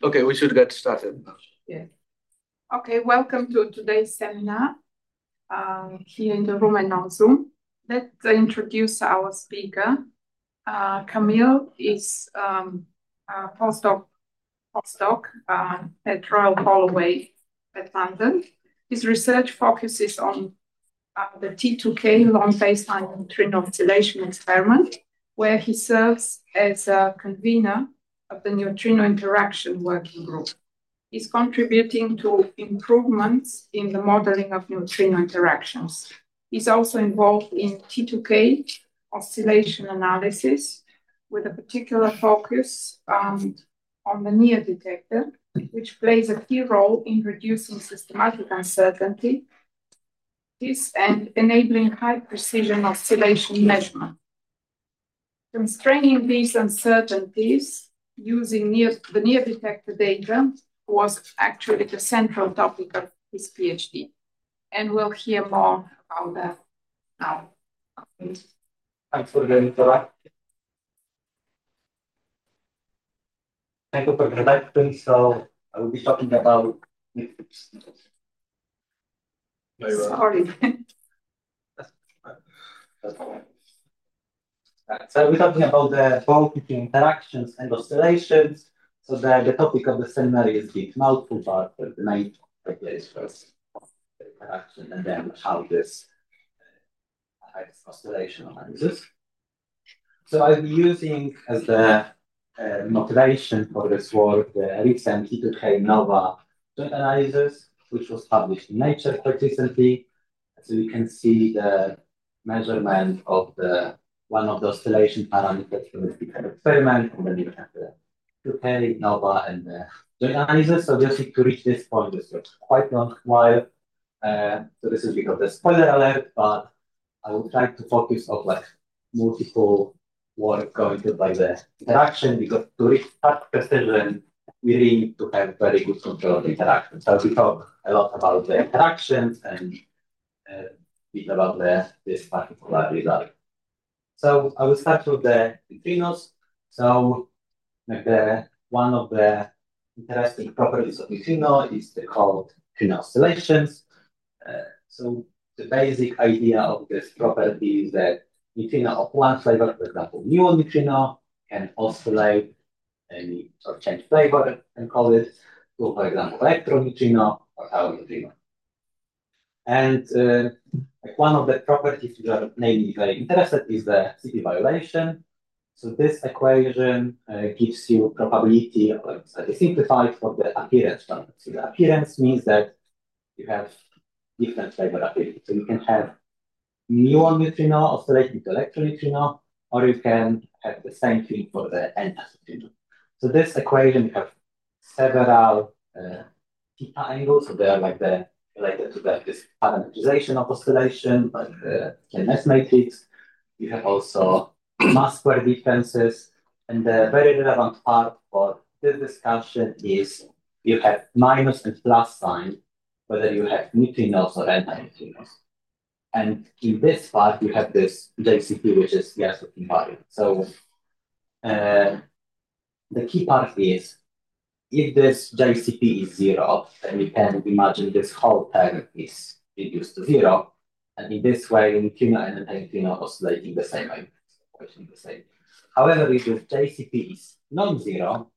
Okay, we should get started now. Yeah. Okay, welcome to today's seminar here in the room and on Zoom. Let's introduce our speaker. Camille is a postdoc at Royal Holloway at London. His research focuses on the T2K long baseline neutrino oscillation experiment, where he serves as a convener of the neutrino interaction working group. Is contributing to improvements in the modeling of neutrino interactions. He's also involved in T2K oscillation analysis with a particular focus on the NEAR detector, which plays a key role in reducing systematic uncertainty and enabling high precision oscillation measurement. Constraining these uncertainties using the NEAR detector data was actually the central topic of his PhD. And we'll hear more about that now. Thanks for the introduction. Thank you for the introduction. So I will be talking about. Sorry. So we're talking about the both between interactions and oscillations. So the topic of the seminar is a bit mouthful, but the main idea is first the interaction and then how this affects oscillation analysis. So I'll be using as the motivation for this work the recent T2K NOVA joint analysis, which was published in Nature quite recently. So you can see the measurement of one of the oscillation parameters from this different experiment, and then you have the T2K, NOVA, and the joint analysis. So just to reach this point, this was quite a long while. So this is because the spoiler alert, but I will try to focus on like multiple work going to by the interaction, because to reach that precision, we really need to have very good control of the interaction. So we talk a lot about the interactions and a bit about this particular result. So I will start with the neutrinos. So one of the interesting properties of neutrino is called neutrino oscillations. So the basic idea of this property is that neutrino of one flavor, for example, muon neutrino, can oscillate or change flavor and call it to, for example, electron neutrino or tau neutrino. And one of the properties which are namely very interested is the CP violation. So this equation gives you probability, or slightly simplified, for the appearance term. So the appearance means that you have different flavor appearance. So you can have muon neutrino oscillating to electron neutrino, or you can have the same thing for the n-type neutrino. So this equation, you have several theta angles, so they are like related to this parametrization of oscillation, like the KNS matrix. You have also mass square differences, and the very relevant part for this discussion is you have minus and plus sign, whether you have neutrinos or anti-neutrinos. And in this part, you have this JCP, which is Yarskov invariant. So the key part is, if this JCP is zero, then you can imagine this whole term is reduced to zero. And in this way, neutrino and anti-neutrino oscillating the same way. However, if this JCP is non-zero,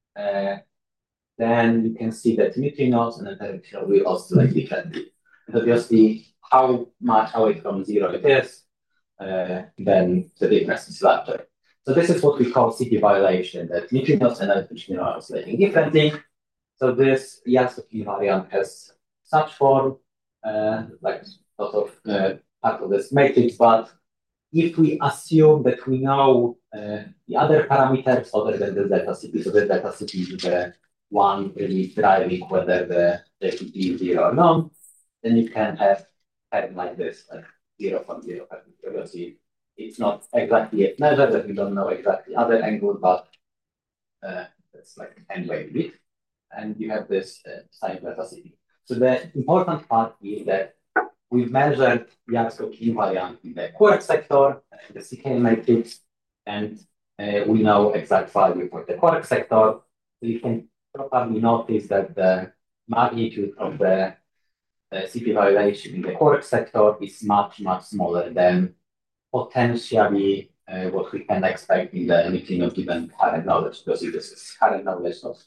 then you can see that neutrinos and anti-neutrinos will oscillate differently. And obviously, how much away from zero it is, then the difference is larger. So this is what we call CP violation, that neutrinos and anti-neutrinos are oscillating differently. So this Yarskov invariant has such form, like sort of part of this matrix, but if we assume that we know the other parameters other than the delta CP, so the delta CP is the one really driving whether the JCP is zero or not, then you can have like this, like 0 from 0. Obviously, it's not exactly a measure that we don't know exactly other angle, but it's like n way bit, and you have this sign delta CP. So the important part is that we've measured Yarskov invariant in the quark sector, the CK matrix, and we know exact value for the quark sector. So you can probably noticed that the magnitude of the CP violation in the quark sector is much, much smaller than potentially what we can expect in the neutrino given current knowledge, because this is current knowledge of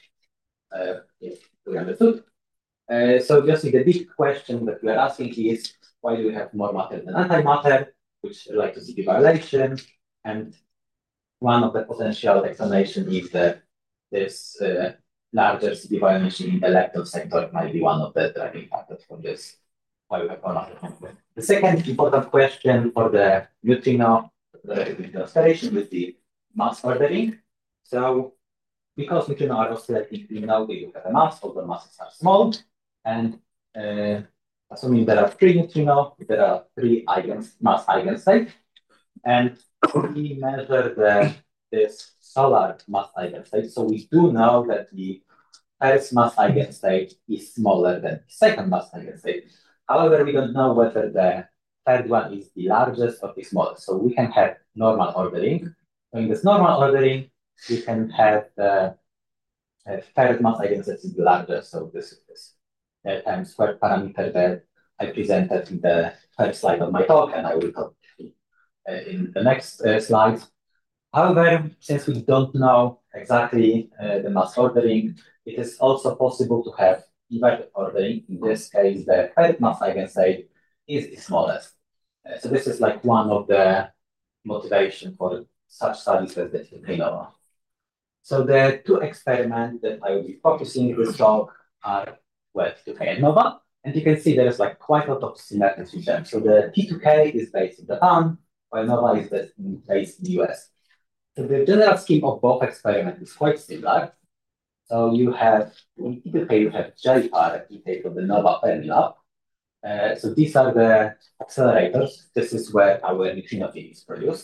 we understood. So obviously the big question that we are asking is, why do we have more matter than antimatter, which relate to CP violation? And one of the potential explanations is that this larger CP violation in the lepton sector might be one of the driving factors for this, why we have more matter. The second important question for the neutrino oscillation is the mass ordering. So because neutrino are oscillating, we know they do have a mass, although masses are small. And assuming there are three neutrino, there are three mass eigenstates. And we measure this solar mass eigenstate. So we do know that the first mass eigenstate is smaller than the second mass eigenstate. However, we don't know whether the third one is the largest or the smallest. So we can have normal ordering. In this normal ordering, we can have the third mass eigenstate is the largest. So this is this time squared parameter that I presented in the first slide of my talk, and I will talk in the next slides. However, since we don't know exactly the mass ordering, it is also possible to have inverted ordering. In this case, the third mass eigenstate is the smallest. So this is like one of the motivation for such studies as the neutrino. So the two experiments that I will be focusing this talk are T2K and NOVA. And you can see there is like quite a lot of similarities with them. So the T2K is based in Japan, while NOVA is based in the US. So the general scheme of both experiments is quite similar. So you have, in T2K, you have JPAR in case of the NOVA Fermilab. So these are the accelerators. This is where our neutrino field is produced.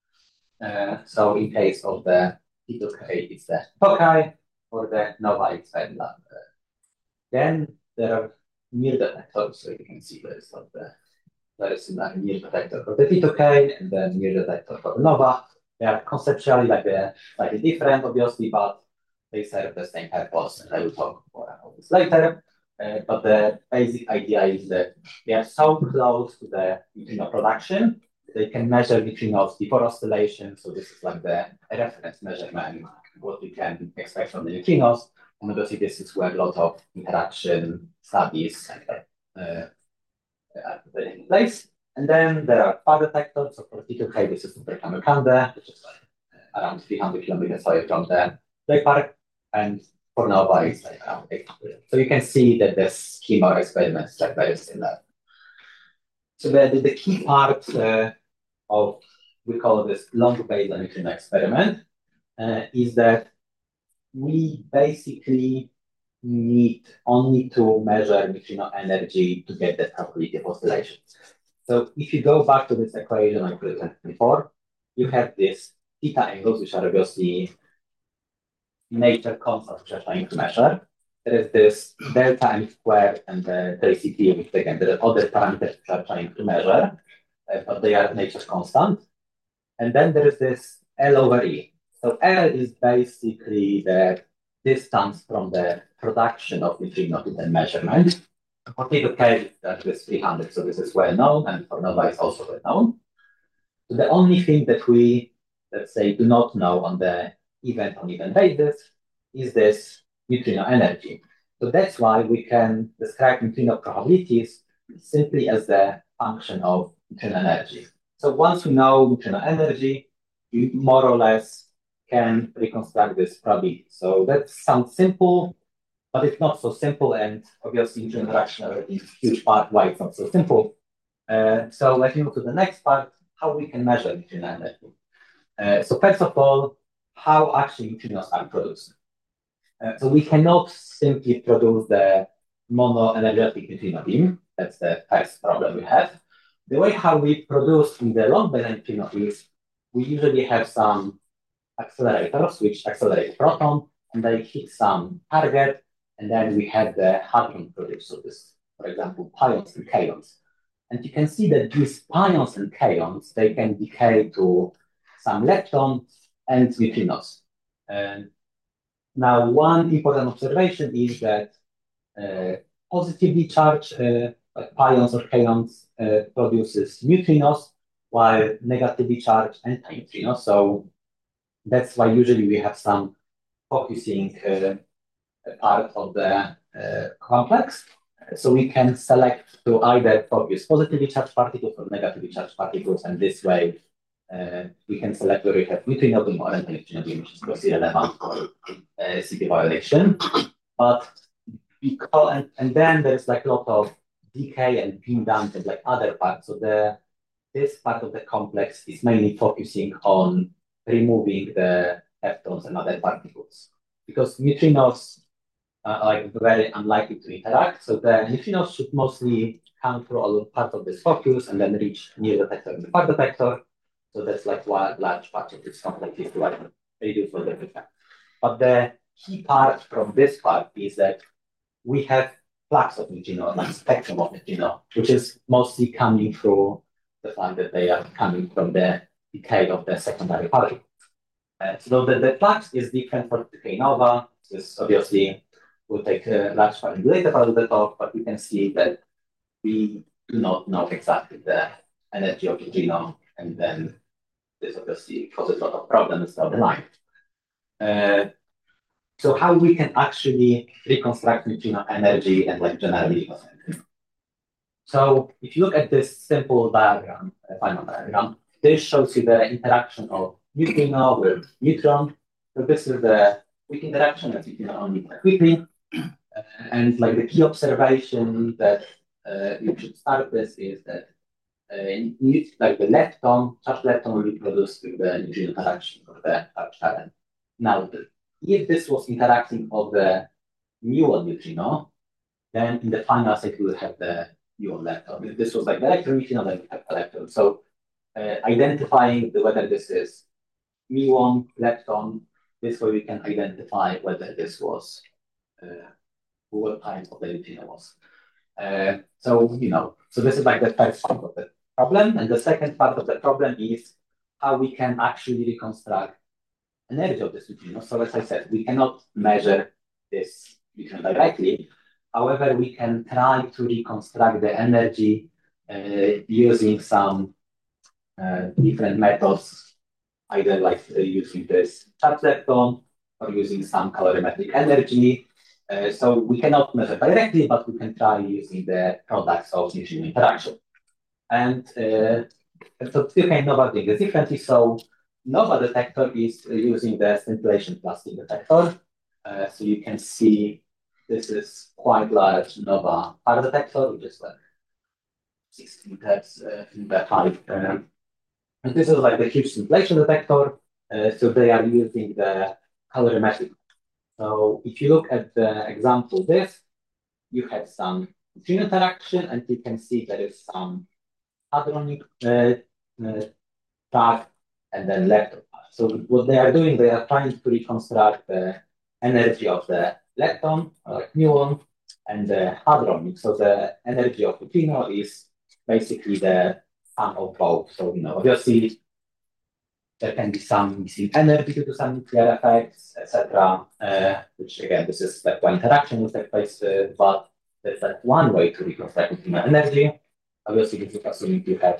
So in case of the T2K, it's the Tokai, or the NOVA, it's Fermilab. Then there are mirror detectors, so you can see there's like the very similar mirror detector for the T2K and the mirror detector for the NOVA. They are conceptually like slightly different, obviously, but they serve the same purpose, and I will talk more about this later. But the basic idea is that they are so close to the neutrino production, they can measure neutrinos before oscillation. So this is like the reference measurement, what we can expect from the neutrinos. And obviously, this is where a lot of interaction studies are taking place. And then there are far detectors. So for T2K, this is Super Kamiokande, which is like around 300 kilometers away from the lake park. And for NOVA, it's like around 800. So you can see that the schema of experiments is like very similar. So the key part of, we call this long Bayesian neutrino experiment, is that we basically need only to measure neutrino energy to get the probability of oscillation. So if you go back to this equation I presented before, you have these theta angles, which are obviously nature constants which are trying to measure. There is this delta m squared and the density, which again, there are other parameters which are trying to measure, but they are nature constant. And then there is this L over E. So L is basically the distance from the production of neutrino to the measurement. For T2K, that is 300, so this is well known, and for NOVA is also well known. So the only thing that we, let's say, do not know on the event-on-event basis is this neutrino energy. So that's why we can describe neutrino probabilities simply as the function of neutrino energy. So once we know neutrino energy, we more or less can reconstruct this probability. So that sounds simple, but it's not so simple, and obviously neutrino interaction is a huge part why it's not so simple. So let's move to the next part, how we can measure neutrino energy. So first of all, how actually neutrinos are produced. So we cannot simply produce the monoenergetic neutrino beam. That's the first problem we have. The way how we produce in the long Bayesian neutrino is we usually have some accelerators which accelerate proton, and they hit some target, and then we have the hadron produced. So this, for example, pions and kaons. And you can see that these pions and kaons, they can decay to some leptons and neutrinos. And Now, one important observation is that positively charged like pions or kaons produces neutrinos, while negatively charged antineutrinos. So that's why usually we have some focusing part of the complex. So we can select to either focus positively charged particles or negatively charged particles, and this way we can select whether we have neutrino beam or antineutrino beam, which is mostly relevant for CP violation. But because, and then there's like a lot of decay and beam damping, like other parts. So this part of the complex is mainly focusing on removing the leptons and other particles, because neutrinos are like very unlikely to interact. So the neutrinos should mostly come through all part of this focus and then reach near detector and the far detector. So that's like one large part of this complex is like reduce the effect. But the key part from this part is that we have flux of neutrino, like spectrum of neutrino, which is mostly coming through the fact that they are coming from the decay of the secondary particles. So the flux is different for decay nova. This obviously will take a large part in the later part of the talk, but we can see that we do not know exactly the energy of neutrino, and then this obviously causes a lot of problems down the line. So how we can actually reconstruct neutrino energy and like generally. So if you look at this simple diagram, final diagram, this shows you the interaction of neutrino with neutron. So this is the quick interaction that you can only quickly. And like the key observation that you should start with is that like the lepton, charged lepton will be produced with the neutrino interaction of the charged current. Now, if this was interacting of the muon neutrino, then in the final state we will have the muon lepton. If this was like the electron neutrino, then we have the lepton. So identifying whether this is muon lepton, this way we can identify whether this was what type of the neutrino was. So this is like the first part of the problem, and the second part of the problem is how we can actually reconstruct energy of this neutrino. So as I said, we cannot measure this neutrino directly. However, we can try to reconstruct the energy using some different methods, either like using this charged lepton or using some calorimetric energy. So we cannot measure directly, but we can try using the products of neutrino interaction. And so okay, Nova doing this differently. So Nova detector is using the scintillation plastic detector. So you can see this is quite large Nova power detector, which is like 60 meters in the height. And this is like the huge scintillation detector. So they are using the calorimetric. So if you look at the example this, you have some neutrino interaction, and you can see there is some hadronic track and then lepton. So what they are doing, they are trying to reconstruct the energy of the lepton, like muon, and the hadronic. So the energy of neutrino is basically the sum of both. So obviously there can be some missing energy due to some nuclear effects, etc. Which again, this is step one interaction will take place, but there's like one way to reconstruct neutrino energy. Obviously, this is assuming you have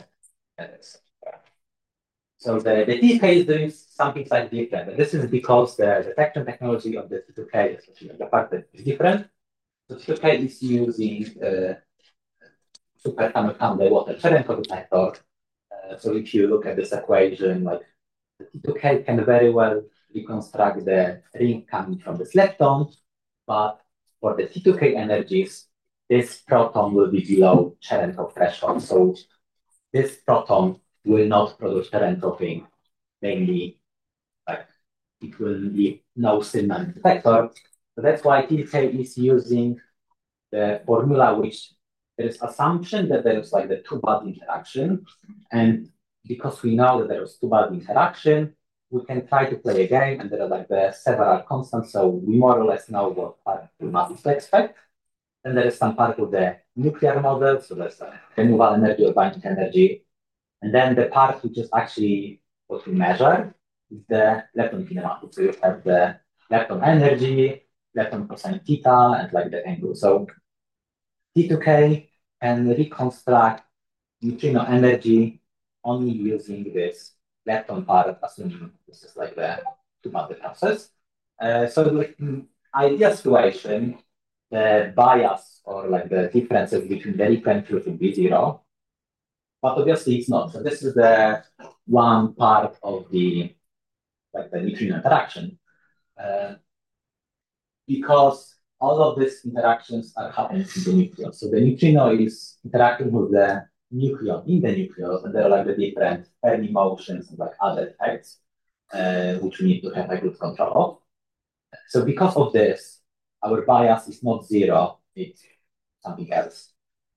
so the TK is doing something slightly different. And this is because the detection technology of the T2K, especially the part that is different. So T2K is using super hammer water Cherenkov detector. So if you look at this equation, like the T2K can very well reconstruct the ring coming from this lepton, but for the T2K energies, this proton will be below Cherenkov threshold. So this proton will not produce Cherenkov ring, mainly like it will be no signal detector. So that's why TK is using the formula which there is assumption that there is like the two-body interaction. And because we know that there is two-body interaction, we can try to play a game, and there are like the several constants. So we more or less know what part we must expect. And there is some part of the nuclear model. So there's removal energy or binding energy. And then the part which is actually what we measure is the lepton kinematic. So you have the lepton energy, lepton cosine theta, and like the angle. So T2K can reconstruct neutrino energy only using this lepton part, assuming this is like the two-body process. So like in ideal situation, the bias or like the differences between the recurrent fluid will be zero, but obviously it's not. So this is the one part of the like the neutrino interaction, uh, because all of these interactions are happening in the nucleus. So the neutrino is interacting with the nucleon in the nucleus, and there are like the different Fermi motions and like other effects, which we need to have a good control of. So because of this, our bias is not zero, it's something else.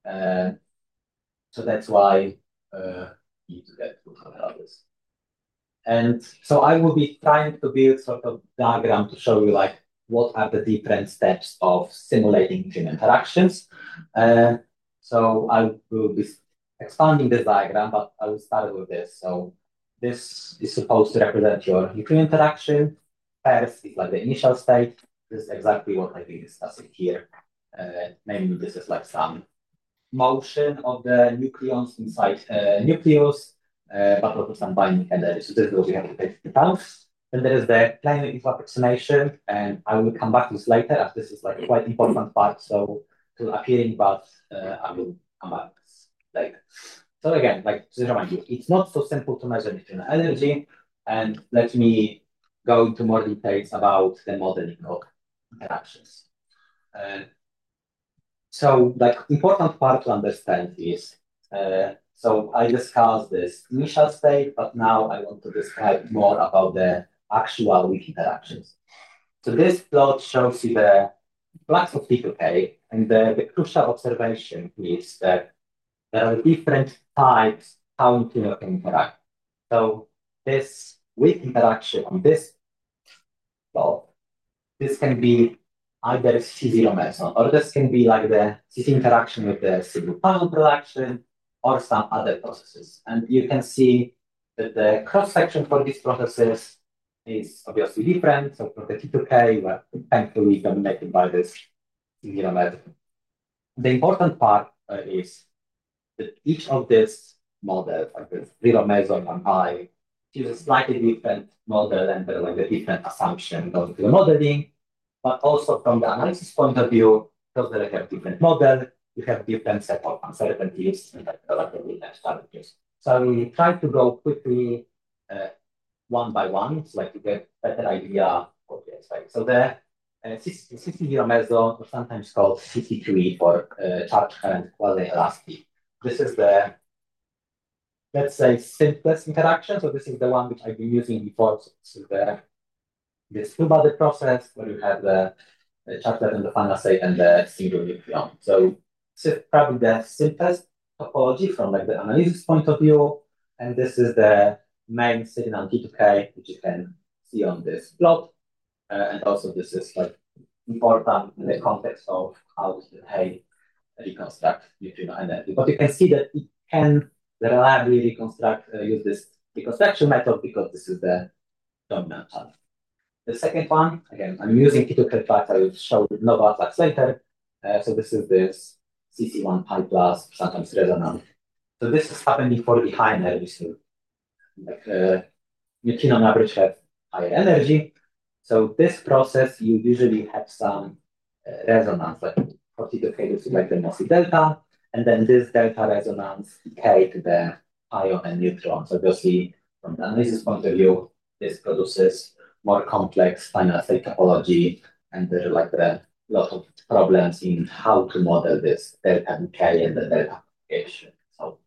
So that's why you need to get good control of this. And so I will be trying to build sort of diagram to show you like what are the different steps of simulating gene interactions. So I will be expanding this diagram, but I will start with this. So this is supposed to represent your nuclear interaction. First is like the initial state. This is exactly what I've been discussing here. Namely, this is like some motion of the nucleons inside nucleus, but also some binding energy. So this is what we have to take into account. Then there is the planar inflow approximation, and I will come back to this later as this is like quite important part. So to appearing, but I will come back later. So again, like to remind you, it's not so simple to measure neutrino energy, and let me go into more details about the modeling of interactions. So, like, important part to understand is, so I discussed this initial state, but now I want to describe more about the actual weak interactions. So this plot shows you the flux of T2K, and the crucial observation is that there are different types how neutrino can interact. So this weak interaction on this plot, this can be either C0 meson, or this can be like the CC interaction with the single-tunnel production, or some other processes. And you can see that the cross-section for these processes is obviously different. So for the T2K, we're thankfully dominated by this C0 method. The important part is that each of these models, like the zero meson and pi, uses a slightly different model and like a different assumption going to the modeling. But also from the analysis point of view, because they have different model, you have different set of uncertainties and relatively less challenges. So I will try to go quickly one by one, so like to get better idea what we expect. So the CC0 meson, or sometimes called CC3 for charge current quasi-elastic. This is the, let's say, simplest interaction. So this is the one which I've been using before. So this is this two-body process where you have the chapter in the final state and the single nucleon. So this is probably the simplest topology from like the analysis point of view. And this is the main signal T2K, which you can see on this plot. And also this is like important in the context of how to reconstruct neutrino energy. But you can see that it can reliably reconstruct, use this reconstruction method because this is the dominant channel. The second one, again, I'm using T2K flux. I will show Nova flux later. So this is this CC1 pi plus, sometimes resonant. So this is happening for the high energy. So like neutrino on average have higher energy. So this process, you usually have some resonance, like for T2K, this is like the Mossy delta, and then this delta resonance decay to the ion and neutrons. Obviously, from the analysis point of view, this produces more complex final state topology, and there are like a lot of problems in how to model this delta decay and the delta propagation. So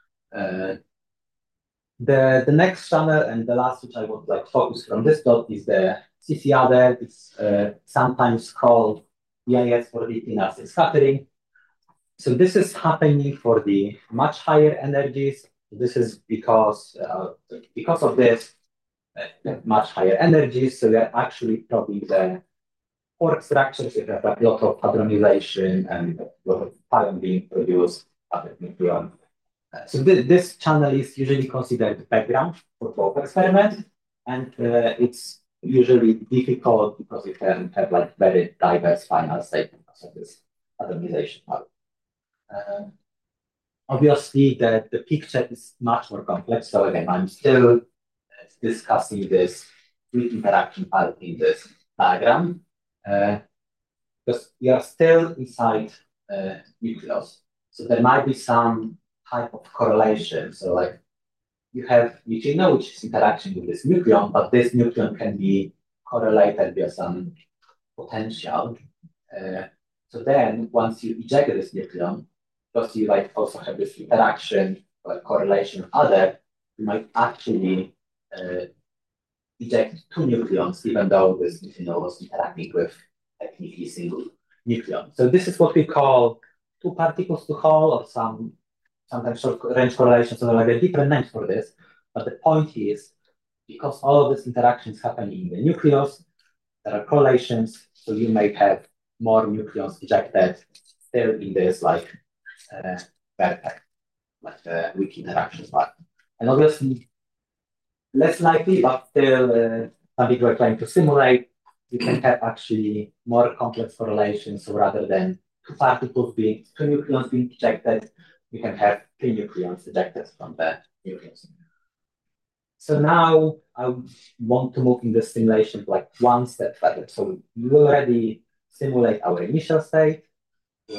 the next channel and the last which I would like focus from this dot is the CC other. It's sometimes called EIS for the inertial scattering. So this is happening for the much higher energies. This is because of this much higher energies. So they're actually probably the quark structures. You have a lot of hadronization and a lot of ion being produced at the nucleon. So this channel is usually considered background for both experiments, and it's usually difficult because you can have like very diverse final state because of this atomization part. Obviously, the picture is much more complex. So again, I'm still discussing this weak interaction part in this diagram because we are still inside nucleus. So there might be some type of correlation. So like you have neutrino, which is interaction with this nucleon, but this nucleon can be correlated with some potential. So then once you eject this nucleon, because you like also have this interaction or correlation with other, you might actually eject two nucleons, even though this neutrino was interacting with technically single nucleon. So this is what we call two particles to Hall, or sometimes short range correlations, so like a different names for this. But the point is, because all of these interactions happen in the nucleus, there are correlations, so you may have more nucleons ejected still in this like vertex, like the weak interactions part. And obviously, less likely, but still some people are trying to simulate, you can have actually more complex correlations. So rather than two nucleons being ejected, you can have three nucleons ejected from the nucleus. So now I want to move in the simulation to like one step further. So we already simulate our initial state. We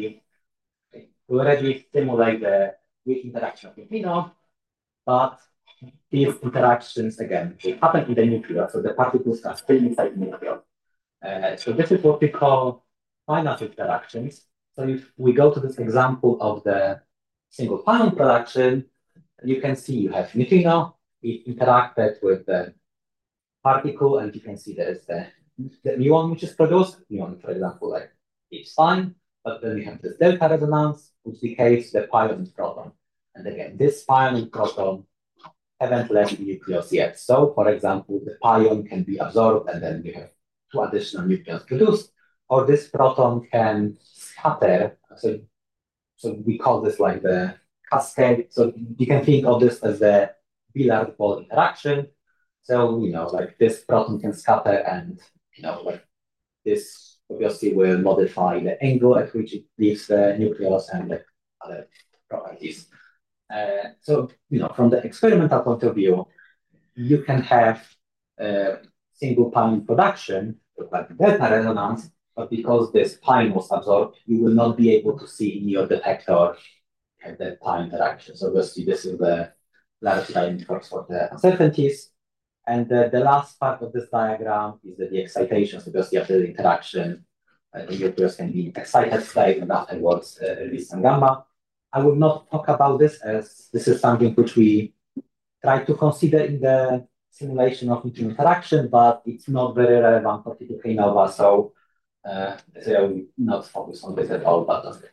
already simulate the weak interaction of neutrino, but these interactions again they happen in the nucleus, so the particles are still inside the nucleus. So this is what we call finite interactions. So if we go to this example of the single pion production, you can see you have neutrino, it interacted with the particle, and you can see there's the muon which is produced. Muon, for example, like it's fine, but then you have this delta resonance, which decays the pion and proton. And again, this pion and proton haven't left the nucleus yet. So, for example, the pion can be absorbed, and then you have two additional nucleons produced, or this proton can scatter. So we call this like the cascade. So you can think of this as the billiard ball interaction. So, like this proton can scatter, and, like this obviously will modify the angle at which it leaves the nucleus and the other properties. So, from the experimental point of view, you can have single pion production with like delta resonance, but because this pion was absorbed, you will not be able to see in your detector the pion interaction. So obviously this is the large line for the uncertainties. And the last part of this diagram is the excitation. So obviously after the interaction, the nucleus can be excited state and afterwards release some gamma. I will not talk about this as this is something which we try to consider in the simulation of neutrino interaction, but it's not very relevant for T2K nova, so I will not focus on this at all, but I'll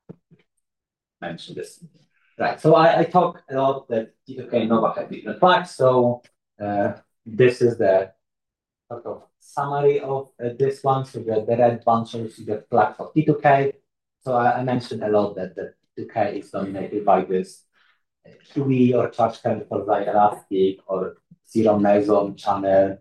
mention this. Right, so I talk a lot that T2K nova have different flags, so this is the sort of summary of this one. So the red bunch shows you the flag for T2K. So I mentioned a lot that the T2K is dominated by this QE or charge chemical elastic or zero meson channel,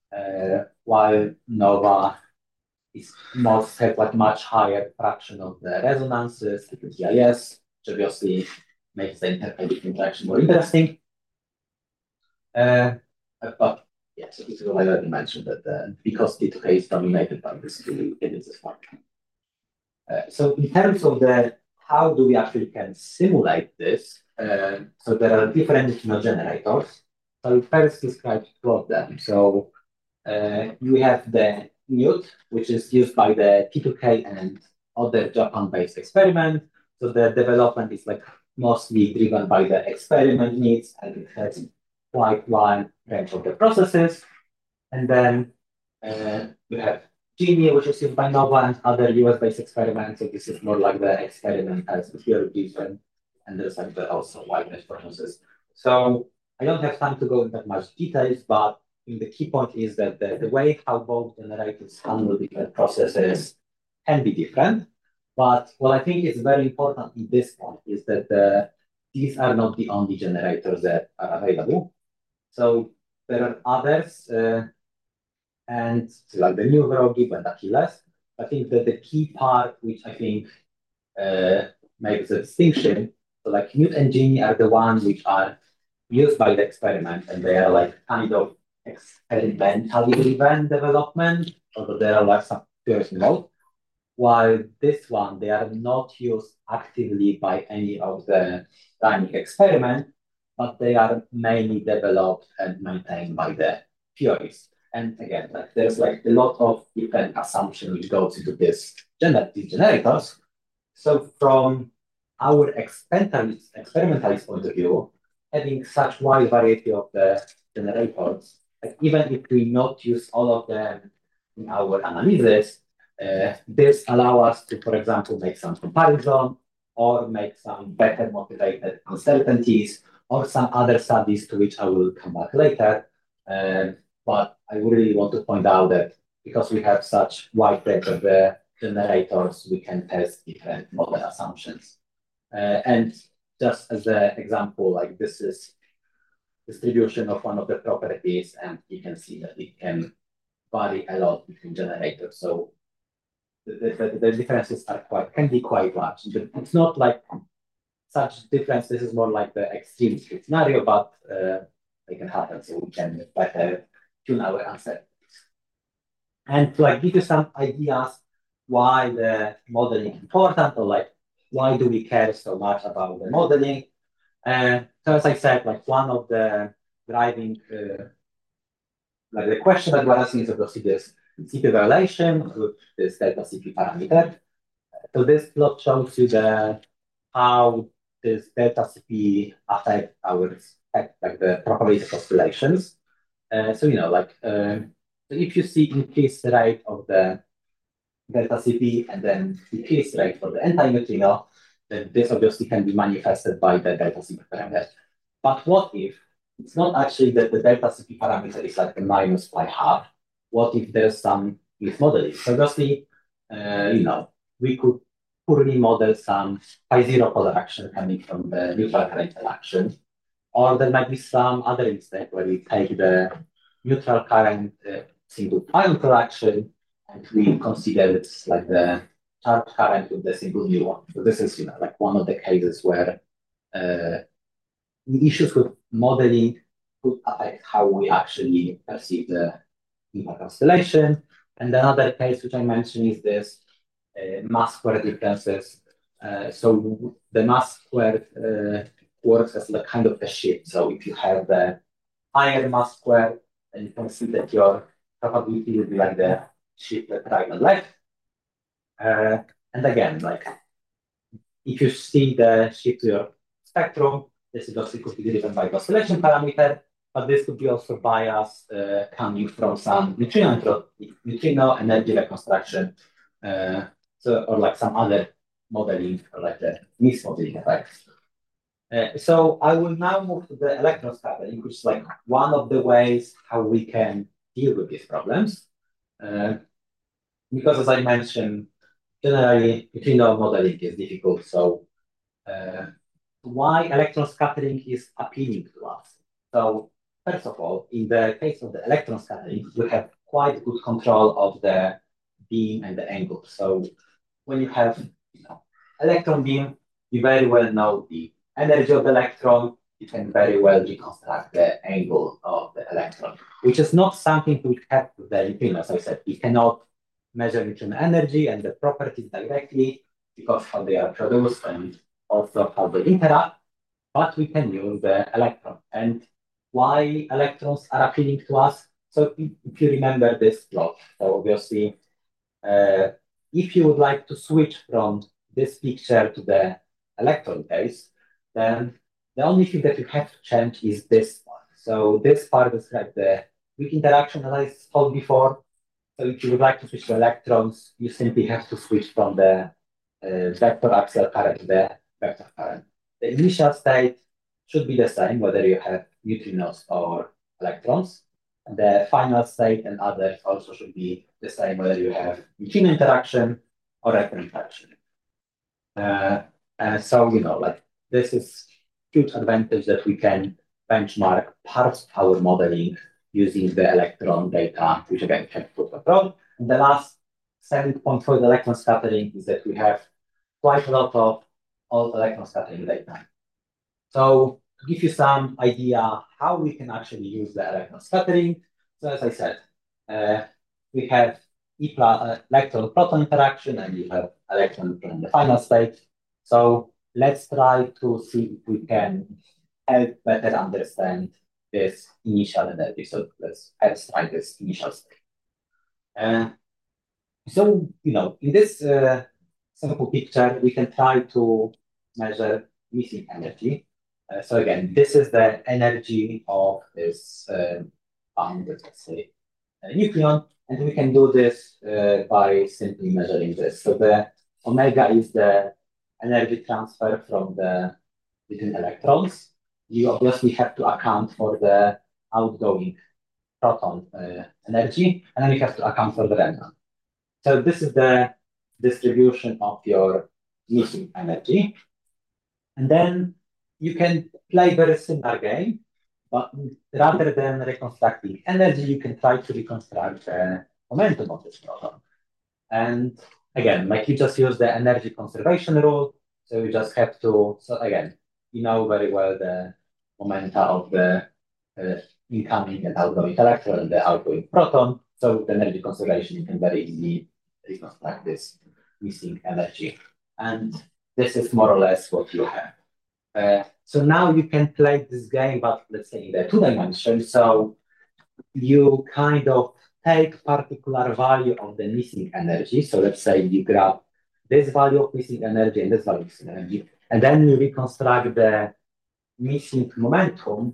while nova is most have like much higher fraction of the resonances, like the GIS, which obviously makes the interconnect interaction more interesting. But yes, this is what I already mentioned that because T2K is dominated by this QE, it is this function. So in terms of the how do we actually can simulate this? So there are different neutrino generators. So we first describe two of them. So you have the NEUT, which is used by the T2K and other Japan-based experiment. So the development is like mostly driven by the experiment needs, and it has quite wide range of the processes. And then we have Genie, which is used by Nova and other US-based experiments. So this is more like the experiment as theories, and there's like also wide range processes. So I don't have time to go into that much details, but the key point is that the way how both generators handle different processes can be different. But what I think is very important in this point is that these are not the only generators that are available. So there are others and like the new GIB and Achilles. I think that the key part, which I think makes the distinction, so like Newt and Genie are the ones which are used by the experiment, and they are like kind of experimentally driven development, although there are like some theories involved. While this one, they are not used actively by any of the dynamic experiment, but they are mainly developed and maintained by the theorists. And again, like there's like a lot of different assumptions which goes into these generators. So from our experimentalist point of view, having such wide variety of the generators, like even if we not use all of them in our analysis, this allow us to, for example, make some comparison or make some better motivated uncertainties or some other studies to which I will come back later. But I really want to point out that because we have such wide range of the generators, we can test different model assumptions. And just as an example, like this is distribution of one of the properties, and you can see that it can vary a lot between generators. So the differences can be quite large. It's not like such difference. This is more like the extreme scenario, but they can happen. So we can better tune our answer. And to like give you some ideas why the modeling is important, or like why do we care so much about the modeling. So as I said, like one of the driving like the question that we're asking is obviously this CP violation with this delta CP parameter. So this plot shows you how this delta CP affect our like the probability calculations. So if you see increased rate of the delta CP and then decreased rate for the anti-neutrino, then this obviously can be manifested by the delta CP parameter. But what if it's not actually that the delta CP parameter is like a minus by half? What if there's some mismodeling? So obviously, we could poorly model some pi zero polar action coming from the neutral current interaction, or there might be some other mistake where we take the neutral current single ion interaction and we consider it's like the charged current with the single muon. So this is like one of the cases where the issues with modeling could affect how we actually perceive the impact constellation. And another case which I mentioned is this mass square differences. So the mass square works as a kind of a shift. So if you have the higher mass square, then you can see that your probability will be like the shift right and left. And again, like if you see the shift to your spectrum, this is also could be driven by the oscillation parameter, but this could be also bias coming from some neutrino energy reconstruction, or like some other modeling, or like the mismodeling effects. So I will now move to the electron scattering, which is like one of the ways how we can deal with these problems. Because as I mentioned, generally neutrino modeling is difficult. So why electron scattering is appealing to us? So first of all, in the case of the electron scattering, we have quite good control of the beam and the angle. So when you have electron beam, you very well know the energy of the electron. You can very well reconstruct the angle of the electron, which is not something we have with the neutrino. As I said, we cannot measure neutron energy and the properties directly because how they are produced and also how they interact, but we can use the electron. And why electrons are appealing to us? So if you remember this plot, so obviously, if you would like to switch from this picture to the electron case, then the only thing that you have to change is this part. So this part is like the weak interaction that I told before. So if you would like to switch to electrons, you simply have to switch from the vector axial current to the vector current. The initial state should be the same, whether you have neutrinos or electrons. The final state and others also should be the same, whether you have neutrino interaction or electron interaction. And so, like this is huge advantage that we can benchmark parts of our modeling using the electron data, which again can put control. And the last selling point for the electron scattering is that we have quite a lot of all electron scattering data. So to give you some idea how we can actually use the electron scattering, so as I said, we have electron-proton interaction, and you have electron in the final state. So let's try to see if we can help better understand this initial energy. So let's try this initial state. So, in this simple picture, we can try to measure missing energy. So again, this is the energy of this bounded, let's say, nucleon, and we can do this by simply measuring this. So the omega is the energy transfer from between electrons. You obviously have to account for the outgoing proton energy, and then you have to account for the random. So this is the distribution of your missing energy. And then you can play very similar game, but rather than reconstructing energy, you can try to reconstruct the momentum of this proton. And again, like you just use the energy conservation rule. So you just have to, so again, you know very well the momenta of the incoming and outgoing electron and the outgoing proton. So the energy conservation, you can very easily reconstruct this missing energy. And this is more or less what you have. So now you can play this game, but let's say in the 2 dimensions. So you kind of take particular value of the missing energy. So let's say you grab this value of missing energy and this value of missing energy, and then you reconstruct the missing momentum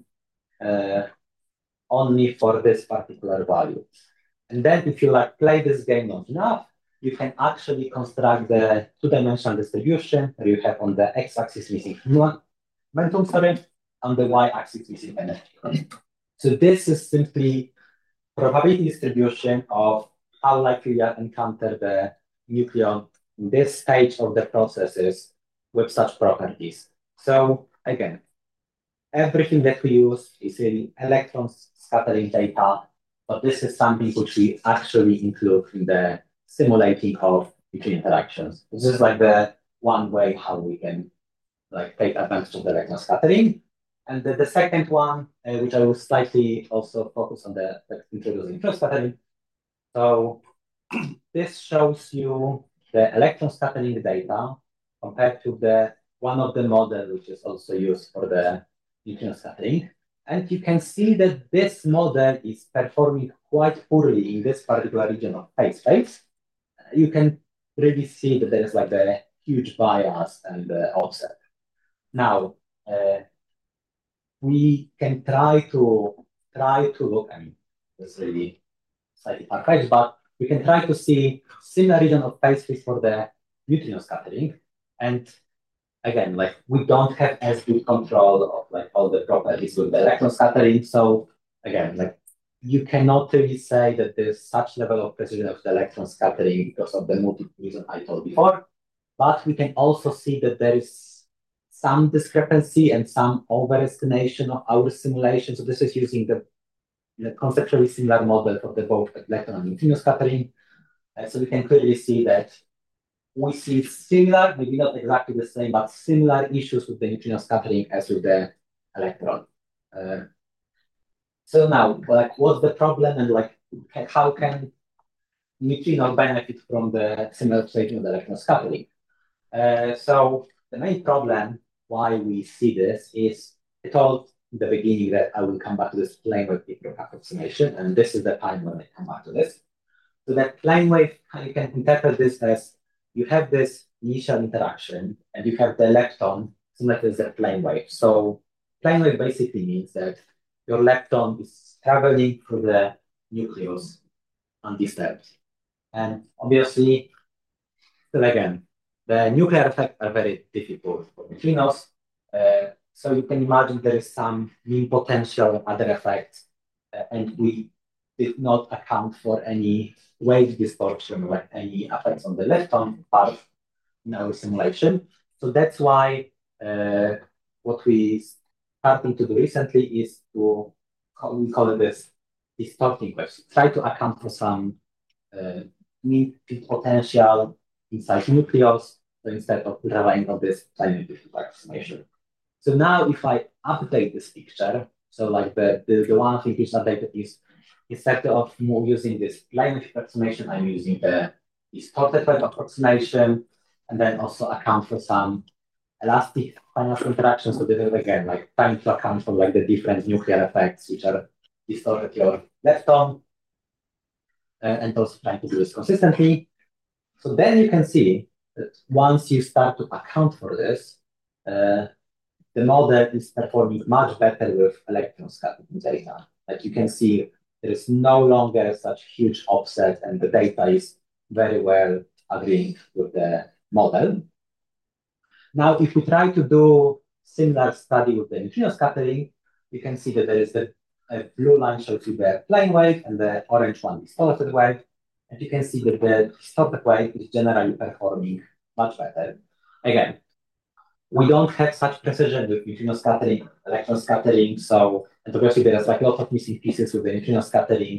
only for this particular value. And then if you play this game long enough, you can actually construct the 2-dimensional distribution where you have on the x-axis missing momentum, on the y-axis missing energy. So this is simply probability distribution of how likely you encounter the nucleon in this stage of the processes with such properties. So again, everything that we use is in electron scattering data, but this is something which we actually include in the simulating of between interactions. This is the one way how we can take advantage of the electron scattering. And the second one, which I will slightly also focus on the introducing neutron scattering. So this shows you the electron scattering data compared to the one of the model which is also used for the neutron scattering. And you can see that this model is performing quite poorly in this particular region of phase space. You can really see that there is a huge bias and offset. Now, we can try to look, I mean, it's really slightly far-fetched, but we can try to see similar region of phase space for the neutrino scattering. And again, we don't have as good control of all the properties with the electron scattering. So again, you cannot really say that there's such level of precision of the electron scattering because of the multiple reasons I told before. But we can also see that there is some discrepancy and some overestimation of our simulation. So this is using the conceptually similar model for the both electron and neutrino scattering. So we can clearly see that we see similar, maybe not exactly the same, but similar issues with the neutrino scattering as with the electron. So now, what's the problem, and how can neutrino benefit from the similar situation of the electron scattering? So the main problem why we see this is, I told in the beginning that I will come back to this plane wave approximation, and this is the time when I come back to this. So that plane wave, you can interpret this as you have this initial interaction and you have the lepton similar to the plane wave. So plane wave basically means that your lepton is traveling through the nucleus undisturbed. And obviously, still again, the nuclear effects are very difficult for neutrinos. So you can imagine there is some mean potential other effects, and we did not account for any wave distortion, any effects on the lepton part in our simulation. So that's why what we starting to do recently is we call it this distorting waves. Try to account for some mean peak potential inside nucleus. So instead of relying on this tiny approximation. So now if I update this picture, so like the one thing which is updated is instead of using this line approximation, I'm using the distorted wave approximation, and then also account for some elastic financial interactions. So this is again like trying to account for like the different nuclear effects which are distorted your lepton, and also trying to do this consistently. So then you can see that once you start to account for this, the model is performing much better with electron scattering data. Like you can see, there is no longer such huge offset, and the data is very well agreeing with the model. Now, if we try to do similar study with the neutrino scattering, you can see that there is a blue line shows you the plane wave, and the orange one distorted wave. And you can see that the distorted wave is generally performing much better. Again, we don't have such precision with neutrino scattering, electron scattering. So, and obviously there's like a lot of missing pieces with the neutrino scattering.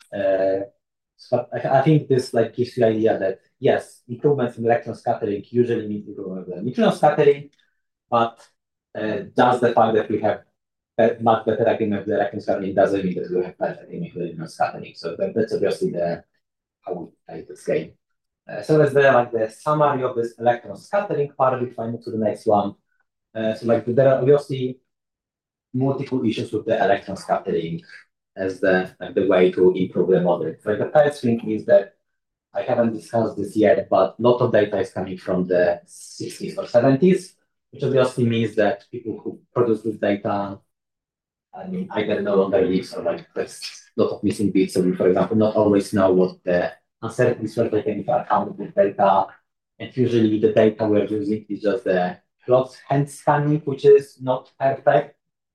So I think this like gives you the idea that yes, improvements in electron scattering usually mean improvement in neutrino scattering, but just the fact that we have much better agreement with the electron scattering doesn't mean that we have better agreement with neutrino scattering. So that's obviously the how we play this game. So that's the summary of this electron scattering part. If I move to the next one, so like there are obviously multiple issues with the electron scattering as the way to improve the model. So the first thing is that I haven't discussed this yet, but a lot of data is coming from the 60s or 70s, which obviously means that people who produce this data, I mean, either no longer lives or like there's a lot of missing bits. So we, for example, not always know what the uncertainties were taken into account with data. And usually the data we're using is just the plot hand scanning, which is not perfect.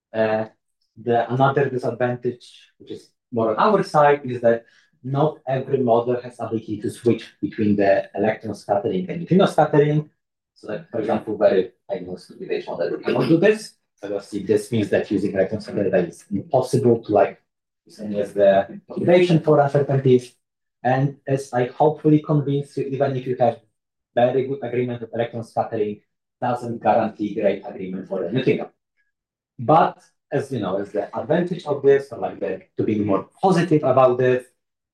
Another disadvantage, which is more on our side, is that not every model has ability to switch between the electron scattering and neutrino scattering. So like, for example, very diagnosed computation model cannot do this. So this means that using electron scattering is impossible to like use any as the motivation for uncertainties. And as I hopefully convince you, even if you have very good agreement with electron scattering, doesn't guarantee great agreement for the neutrino. But as you know, as the advantage of this, or like to be more positive about this,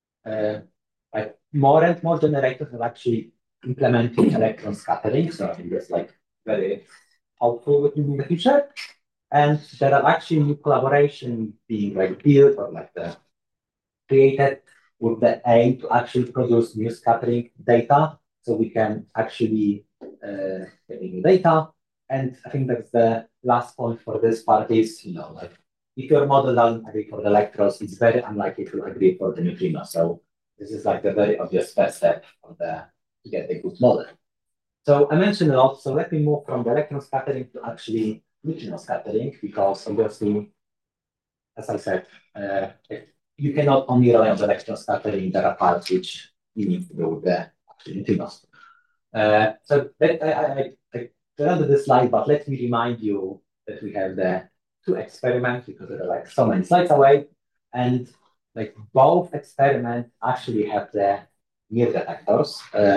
like more and more generators are actually implementing electron scattering. So I think that's like very helpful in the future. And there are actually new collaboration being like built or like created with the aim to actually produce new scattering data, so we can actually get new data. And I think that's the last point for this part is, you know, like if your model doesn't agree for the electrons, it's very unlikely to agree for the neutrino. So this is like the very obvious first step of to get a good model. So I mentioned a lot. So let me move from the electron scattering to actually neutrino scattering, because obviously, as I said, you cannot only rely on the electron scattering. There are parts which you need to do with the neutrinos. So I presented this slide, but let me remind you that we have the two experiments, because they're like so many slides away, and like both experiments actually have the near detectors.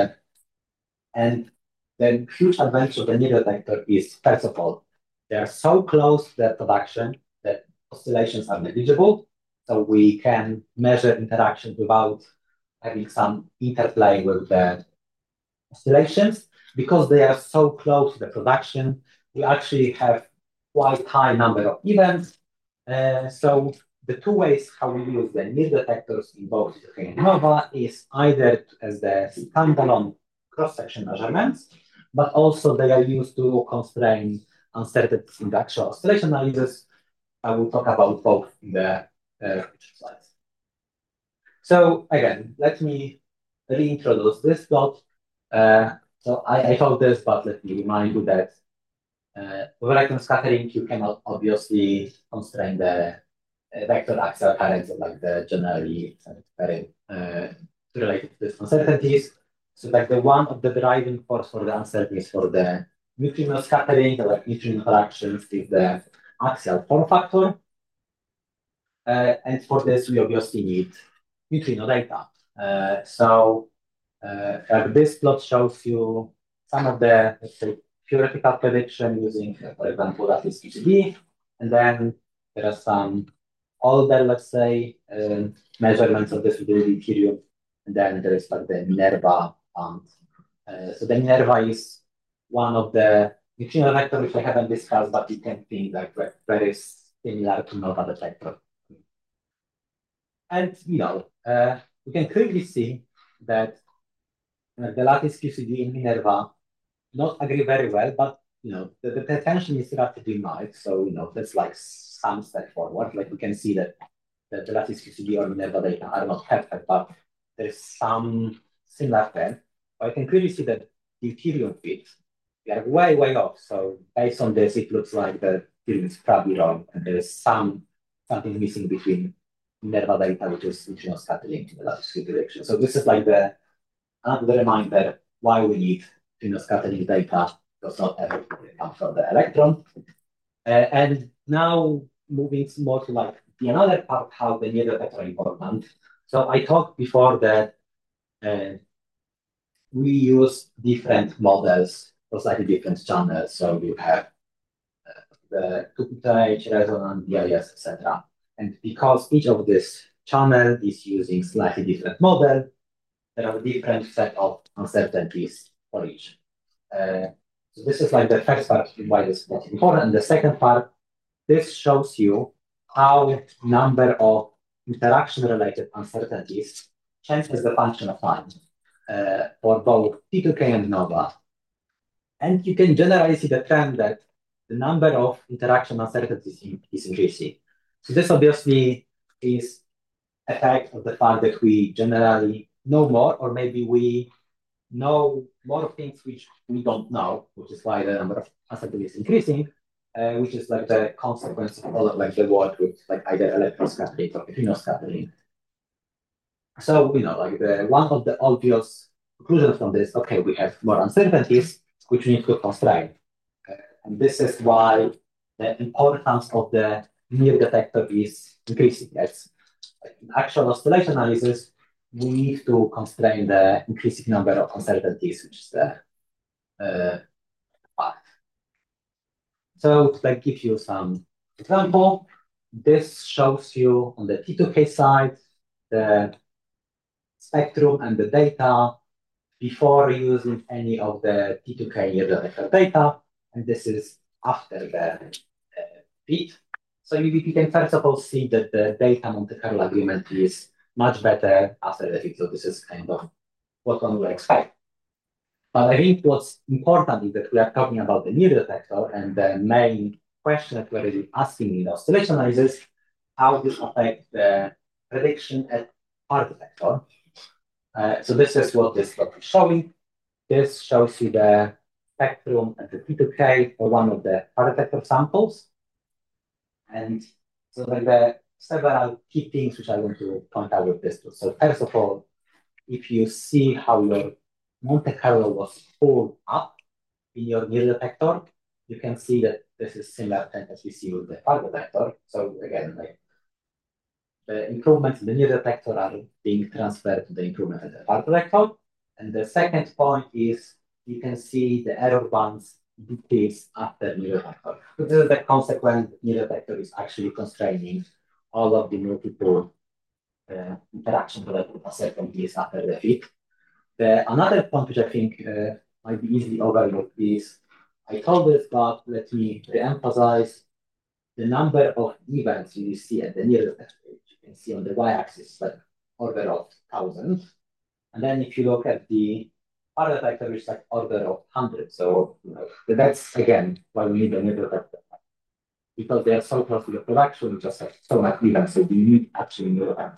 And the huge advantage of the near detector is, first of all, they are so close to their production that oscillations are negligible. So we can measure interactions without having some interplay with the oscillations. Because they are so close to the production, we actually have quite high number of events. So the two ways how we use the near detectors in both T2K and NOVA is either as the standalone cross-section measurements, but also they are used to constrain uncertainties in the actual oscillation analysis. I will talk about both in the future slides. So again, let me reintroduce this plot. So I told this, but let me remind you that with electron scattering, you cannot obviously constrain the vector axial currents like the generally very related to these uncertainties. So like the one of the driving force for the uncertainties for the neutrino scattering, like neutrino interactions, is the axial form factor. And for this, we obviously need neutrino data. This plot shows you some of the, let's say, theoretical prediction using, for example, lattice QCD. And then there are some older, let's say, measurements of this with the deuterium. And then there is like the Minerva fund. So the Minerva is one of the neutrino detector which I haven't discussed, but you can think like very similar to Nova detector. And you can clearly see that the lattice QCD in Minerva not agree very well, but the tension is relatively mild. So that's like some step forward. Like we can see that the lattice QCD or Minerva data are not perfect, but there's some similar trend. But I can clearly see that deuterium fit, we are way, way off. So based on this, it looks like the theory is probably wrong, and there is something missing between Minerva data, which is neutrino scattering in the lattice direction. So this is like the reminder why we need neutrino scattering data, because not everything comes from the electron. And now moving more to like the another part, how the near detector are important. So I talked before that we use different models for slightly different channels. So you have the 2PH, resonant, DIS, etc. And because each of this channel is using slightly different model, there are different set of uncertainties for each. So this is like the first part why this is important. And the second part, this shows you how number of interaction-related uncertainties changes the function of time for both T2K and NOVA. And you can generally see the trend that the number of interaction uncertainties is increasing. So this obviously is effect of the fact that we generally know more, or maybe we know more things which we don't know, which is why the number of uncertainties is increasing, which is like the consequence of all of like the work with like either electron scattering or neutrino scattering. So like the one of the obvious conclusions from this, okay, we have more uncertainties, which we need to constrain. And this is why the importance of the near detector is increasing. As in actual oscillation analysis, we need to constrain the increasing number of uncertainties, which is the path. So to like give you some example, this shows you on the T2K side the spectrum and the data before using any of the T2K near detector data, and this is after the fit. So you can first of all see that the data Monte Carlo agreement is much better after the fit. So this is kind of what one would expect. But I think what's important is that we are talking about the near detector, and the main question that we're really asking in the oscillation analysis, how this affects the prediction at far detector. So this is what this plot is showing. This shows you the spectrum at the T2K for one of the far detector samples. And so like the several key things which I want to point out with this. So first of all, if you see how your Monte Carlo was pulled up in your near detector, you can see that this is similar trend as we see with the far detector. So again, like the improvements in the near detector are being transferred to the improvement in the far detector. And the second point is you can see the error bands decrease after near detector. So this is the consequence near detector is actually constraining all of the multiple interaction-related uncertainties after the fit. Another point which I think might be easily overlooked is, I told this, but let me re-emphasize the number of events you see at the near detector. You can see on the y-axis, like order of thousands. And then if you look at the far detector, it's like order of hundreds. So that's, again, why we need a near detector. Because they are so close to the production, we just have so much events, so we need actually near detector.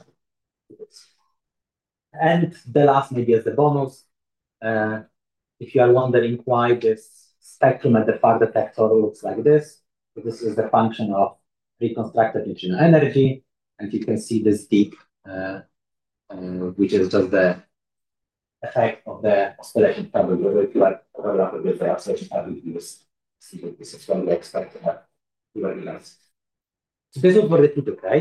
And the last, maybe as the bonus, if you are wondering why this spectrum at the far detector looks like this, so this is the function of reconstructed neutrino energy, and you can see this dip, which is just the effect of the oscillation probability. If you like overlap with the oscillation probability, see that this is what we expect to have. So this is for the T2K.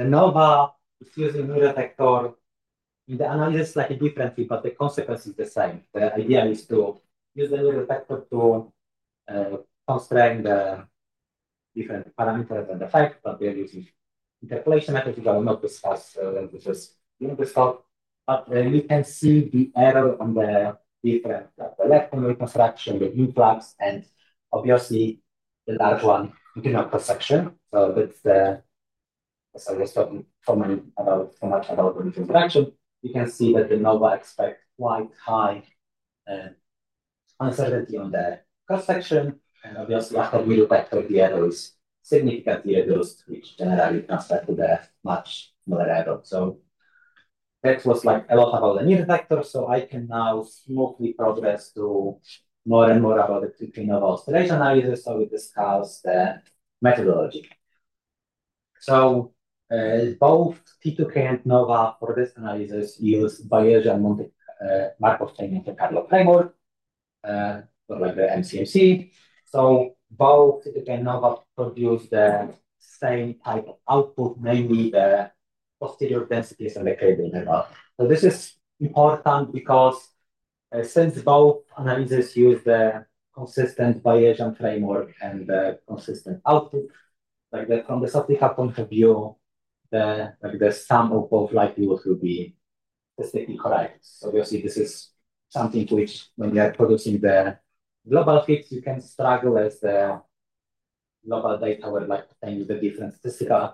The NOVA is using neural detector in the analysis slightly differently, but the consequence is the same. The idea is to use the neural detector to constrain the different parameters and effects, but we are using interpolation methods which I will not discuss, which is in this talk. But you can see the error on the different the left hand reconstruction, the influx, and obviously the large one, internal cross section. So that's the as I was talking so much about the interaction. You can see that the NOVA expect quite high uh, uncertainty on the cross section, and obviously after we look at the error is significantly reduced, which generally transfer to the much smaller error. So that was like a lot about the neural vector, so I can now smoothly progress to more and more about the T3 oscillation analysis, so we discuss the methodology. So both T2K and NOVA for this analysis use Bayesian Markov chain Monte Carlo framework, or like the MCMC. So both T2K and NOVA produce the same type of output, namely the posterior densities and the cable interval. So this is important because since both analyses use the consistent Bayesian framework and the consistent output, like from the statistical point of view, the sum of both likelihoods will be statistically correct. So obviously this is something which when you are producing the global fits, you can struggle as the global data were like obtaining the different statistical.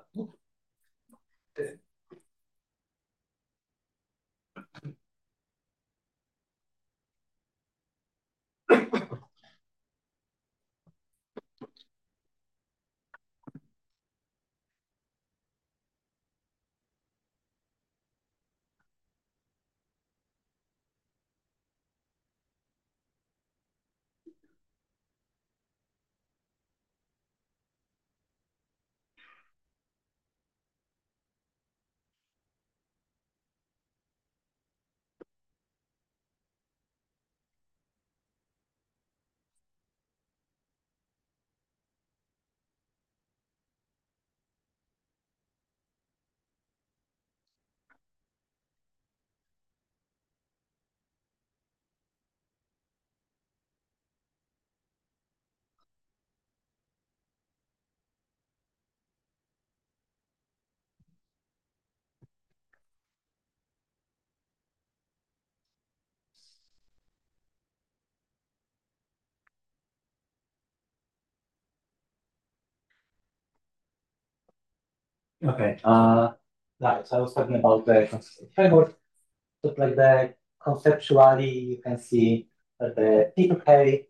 Okay. Right. So I was talking about the consistent framework. So like the conceptually, you can see that the T2K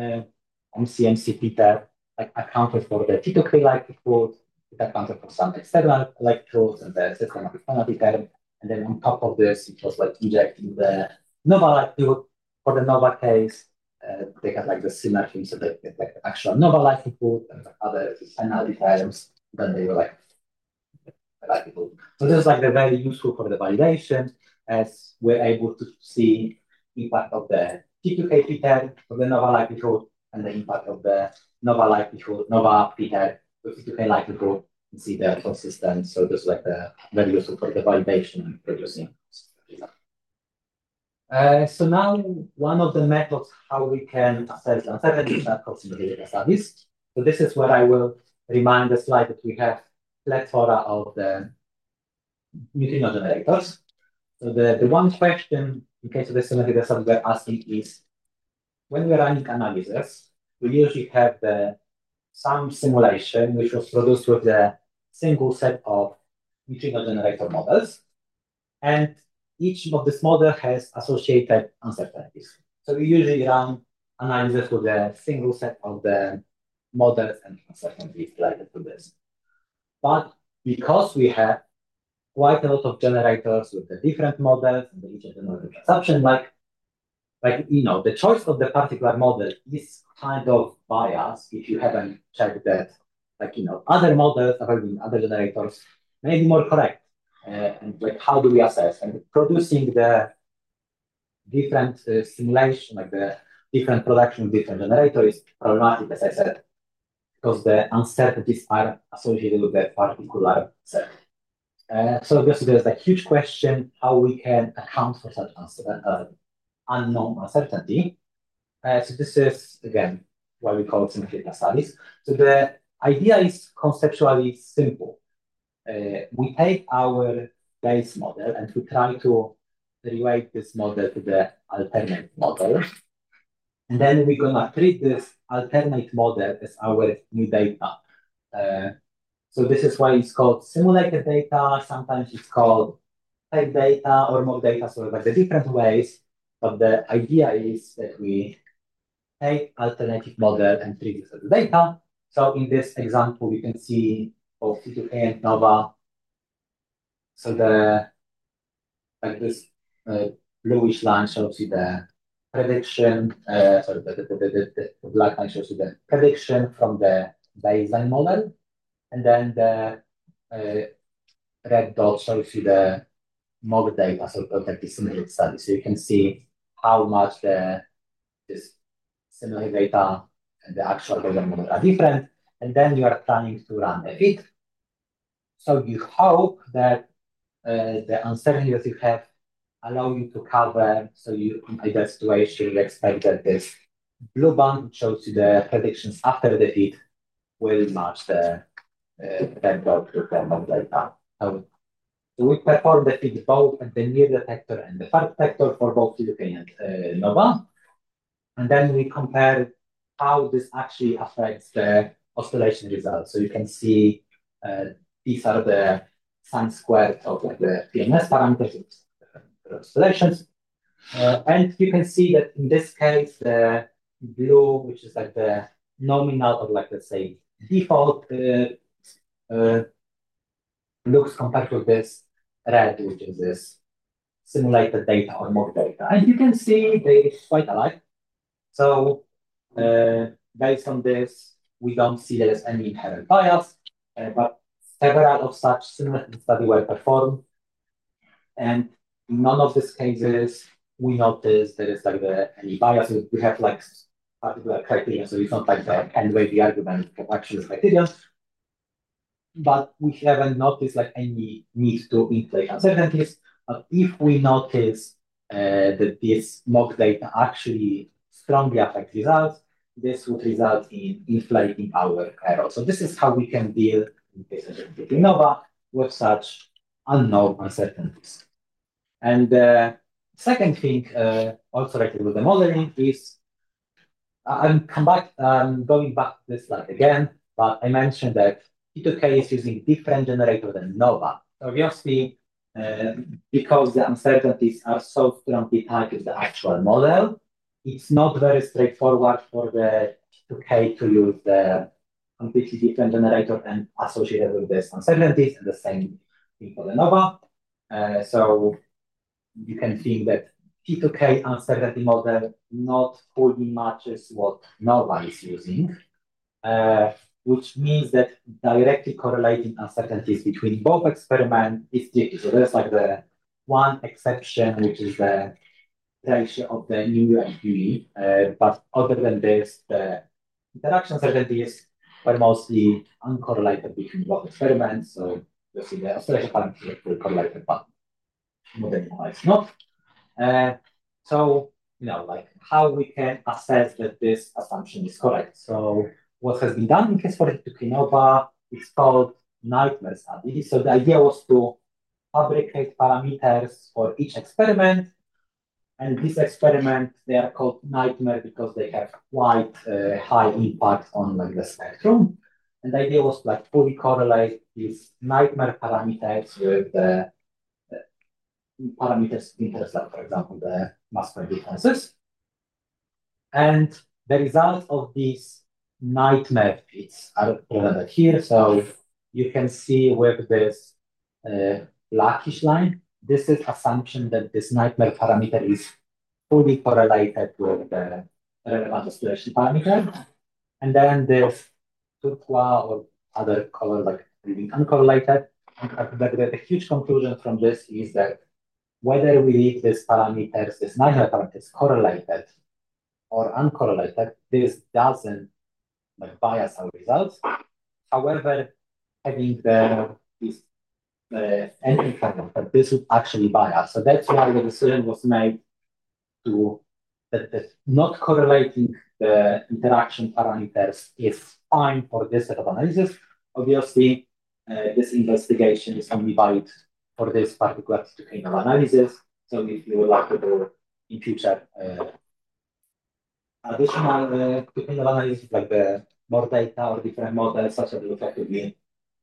on CMC Peter like accounted for the T2K likelihood, it accounted for some external likelihoods and the systematic penalty term. And then on top of this, it was like injecting the NOVA likelihood. For the NOVA case, they had like the similar thing, so they get like the actual NOVA likelihood and like other penalty terms. Then they were like likelihood. So this is like the very useful for the validation as we're able to see impact of the T2K Peter of the NOVA likelihood and the impact of the NOVA likelihood, NOVA Peter with T2K likelihood and see they're consistent. So this is like the very useful for the validation and producing. So now one of the methods how we can assess uncertainty is approximate data studies. So this is where I will remind the slide that we have plethora of the neutrino generators. So the one question in case of the symmetric data we're asking is when we're running analysis, we usually have some simulation which was produced with the single set of neutrino generator models. And each of this model has associated uncertainties. So we usually run analysis with a single set of the models and uncertainties related to this. But because we have quite a lot of generators with the different models and each of them has a consumption, the choice of the particular model is kind of biased if you haven't checked that, other models available in other generators may be more correct. And like, how do we assess? And producing the different simulation, like the different production of different generators is problematic, as I said, because the uncertainties are associated with that particular set. So obviously there's a huge question how we can account for such unknown uncertainty. So this is, again, why we call it simple data studies. So the idea is conceptually simple. We take our base model and we try to relate this model to the alternate model. And then we're gonna treat this alternate model as our new data. So this is why it's called simulated data. Sometimes it's called type data or mock data, so like the different ways. But the idea is that we take alternative model and treat this as data. So in this example, you can see both T2K and NOVA. So the like this bluish line shows you the prediction. Sorry, the black line shows you the prediction from the baseline model, and then the red dot shows you the mock data, so like the simulated study. So you can see how much this simulated data and the actual data model are different, and then you are planning to run a fit. So you hope that the uncertainty that you have allow you to cover, so you in ideal situation, you expect that this blue band, which shows you the predictions after the fit, will match the red dot with the mock data. So we perform the fit both at the near detector and the far detector for both T2K and NOVA. And then we compare how this actually affects the oscillation results. So you can see these are the sine squared of like, the PMS parameters of oscillations. And you can see that in this case, the blue, which is like the nominal or like, let's say, default looks compared to this red, which is this simulated data or mock data. And you can see they quite alike. So based on this, we don't see there's any inherent bias, but several of such simulated studies were performed. And in none of these cases, we notice there is like any bias. We have like particular criteria, so it's not like the can weigh the argument of actual criteria. But we haven't noticed like any need to inflate uncertainties. But if we notice that this mock data actually strongly affect results, this would result in inflating our error. So this is how we can deal in case of NOVA with such unknown uncertainties. And the second thing also related with the modeling is I'm going back to this slide again, but I mentioned that T2K is using different generator than NOVA. Obviously, because the uncertainties are so strongly tied to the actual model, it's not very straightforward for the T2K to use the completely different generator and associated with this uncertainties, and the same thing for the NOVA. So you can think that T2K uncertainty model not fully matches what NOVA is using, which means that directly correlating uncertainties between both experiments is tricky. So there's like the one exception, which is the ratio of the new and UE. But other than this, the interaction uncertainties were mostly uncorrelated between both experiments. So you see the oscillation parameters were correlated, but model is not. So, like how we can assess that this assumption is correct. So what has been done in case for T2K-NOVA, it's called nightmare study. So the idea was to fabricate parameters for each experiment. And these experiments, they are called nightmare because they have quite high impact on like the spectrum. And the idea was to like fully correlate these nightmare parameters with the parameters interest, like for example, the mass square differences. And the results of these nightmare fits are presented here. So you can see with this blackish line, this is assumption that this nightmare parameter is fully correlated with the relevant oscillation parameter. And then this turquoise or other color like being uncorrelated. And the huge conclusion from this is that whether we leave these parameters, these nightmare parameters correlated or uncorrelated, this doesn't like bias our results. However, having these anything that this would actually bias. So that's why the decision was made to that not correlating the interaction parameters is fine for this set of analysis. Obviously, this investigation is only valid for this particular kind of analysis. So if you would like to do in future additional kind of analysis, like the more data or different models, such as effectively,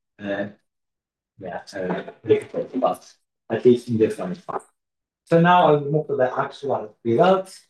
difficult, but at least in this one. So now I will move to the actual results.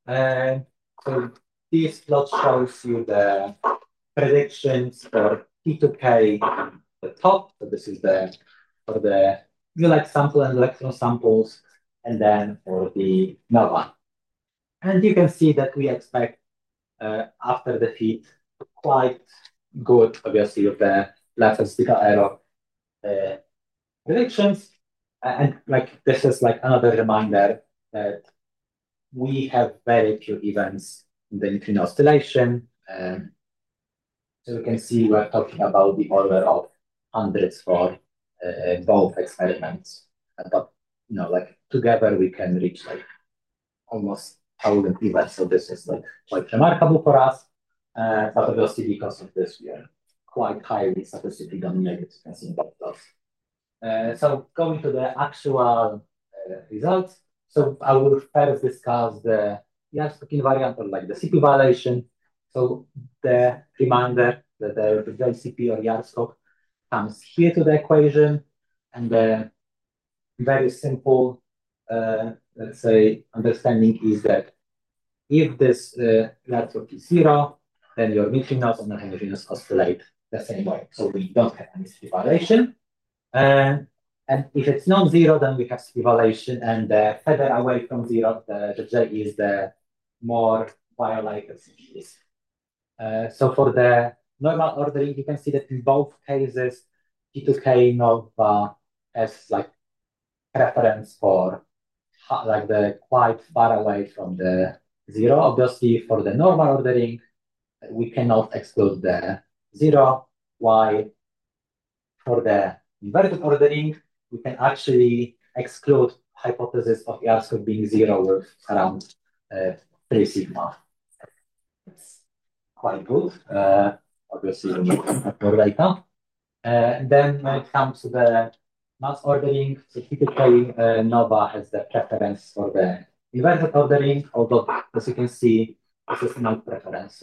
So this plot shows you the predictions for T2K at the top. So this is for the Mullite sample and electron samples, and then for the NOVA. And you can see that we expect after the fit quite good, obviously, with the left statistical error predictions. And like this is like another reminder that we have very few events in the neutrino oscillation. So you can see we're talking about the order of hundreds for both experiments. But like together we can reach like almost 1,000 events. So this is like quite remarkable for us. But obviously because of this we are quite highly statistically dominated, you can see in both those. So going to the actual results. So I will first discuss the Yarskov invariant or like the CP violation. So the reminder that the JCP or Yarskov comes here to the equation, and the very simple, let's say, understanding is that if this Yarskov is 0, then your neutrinos and non-neutrinos oscillate the same way. So we don't have any CP violation. And if it's non-zero, then we have violation, and the further away from zero, the J is the more violated species. So for the normal ordering, you can see that in both cases, T2K nova has like preference for like the quite far away from the zero. Obviously, for the normal ordering, we cannot exclude the zero. Why? For the inverted ordering, we can actually exclude hypothesis of Yarskov being 0 with around 3 sigma. It's quite good. Obviously, we need more data. Then when it comes to the mass ordering, so typically NOVA has the preference for the inverted ordering, although as you can see, this is not preference.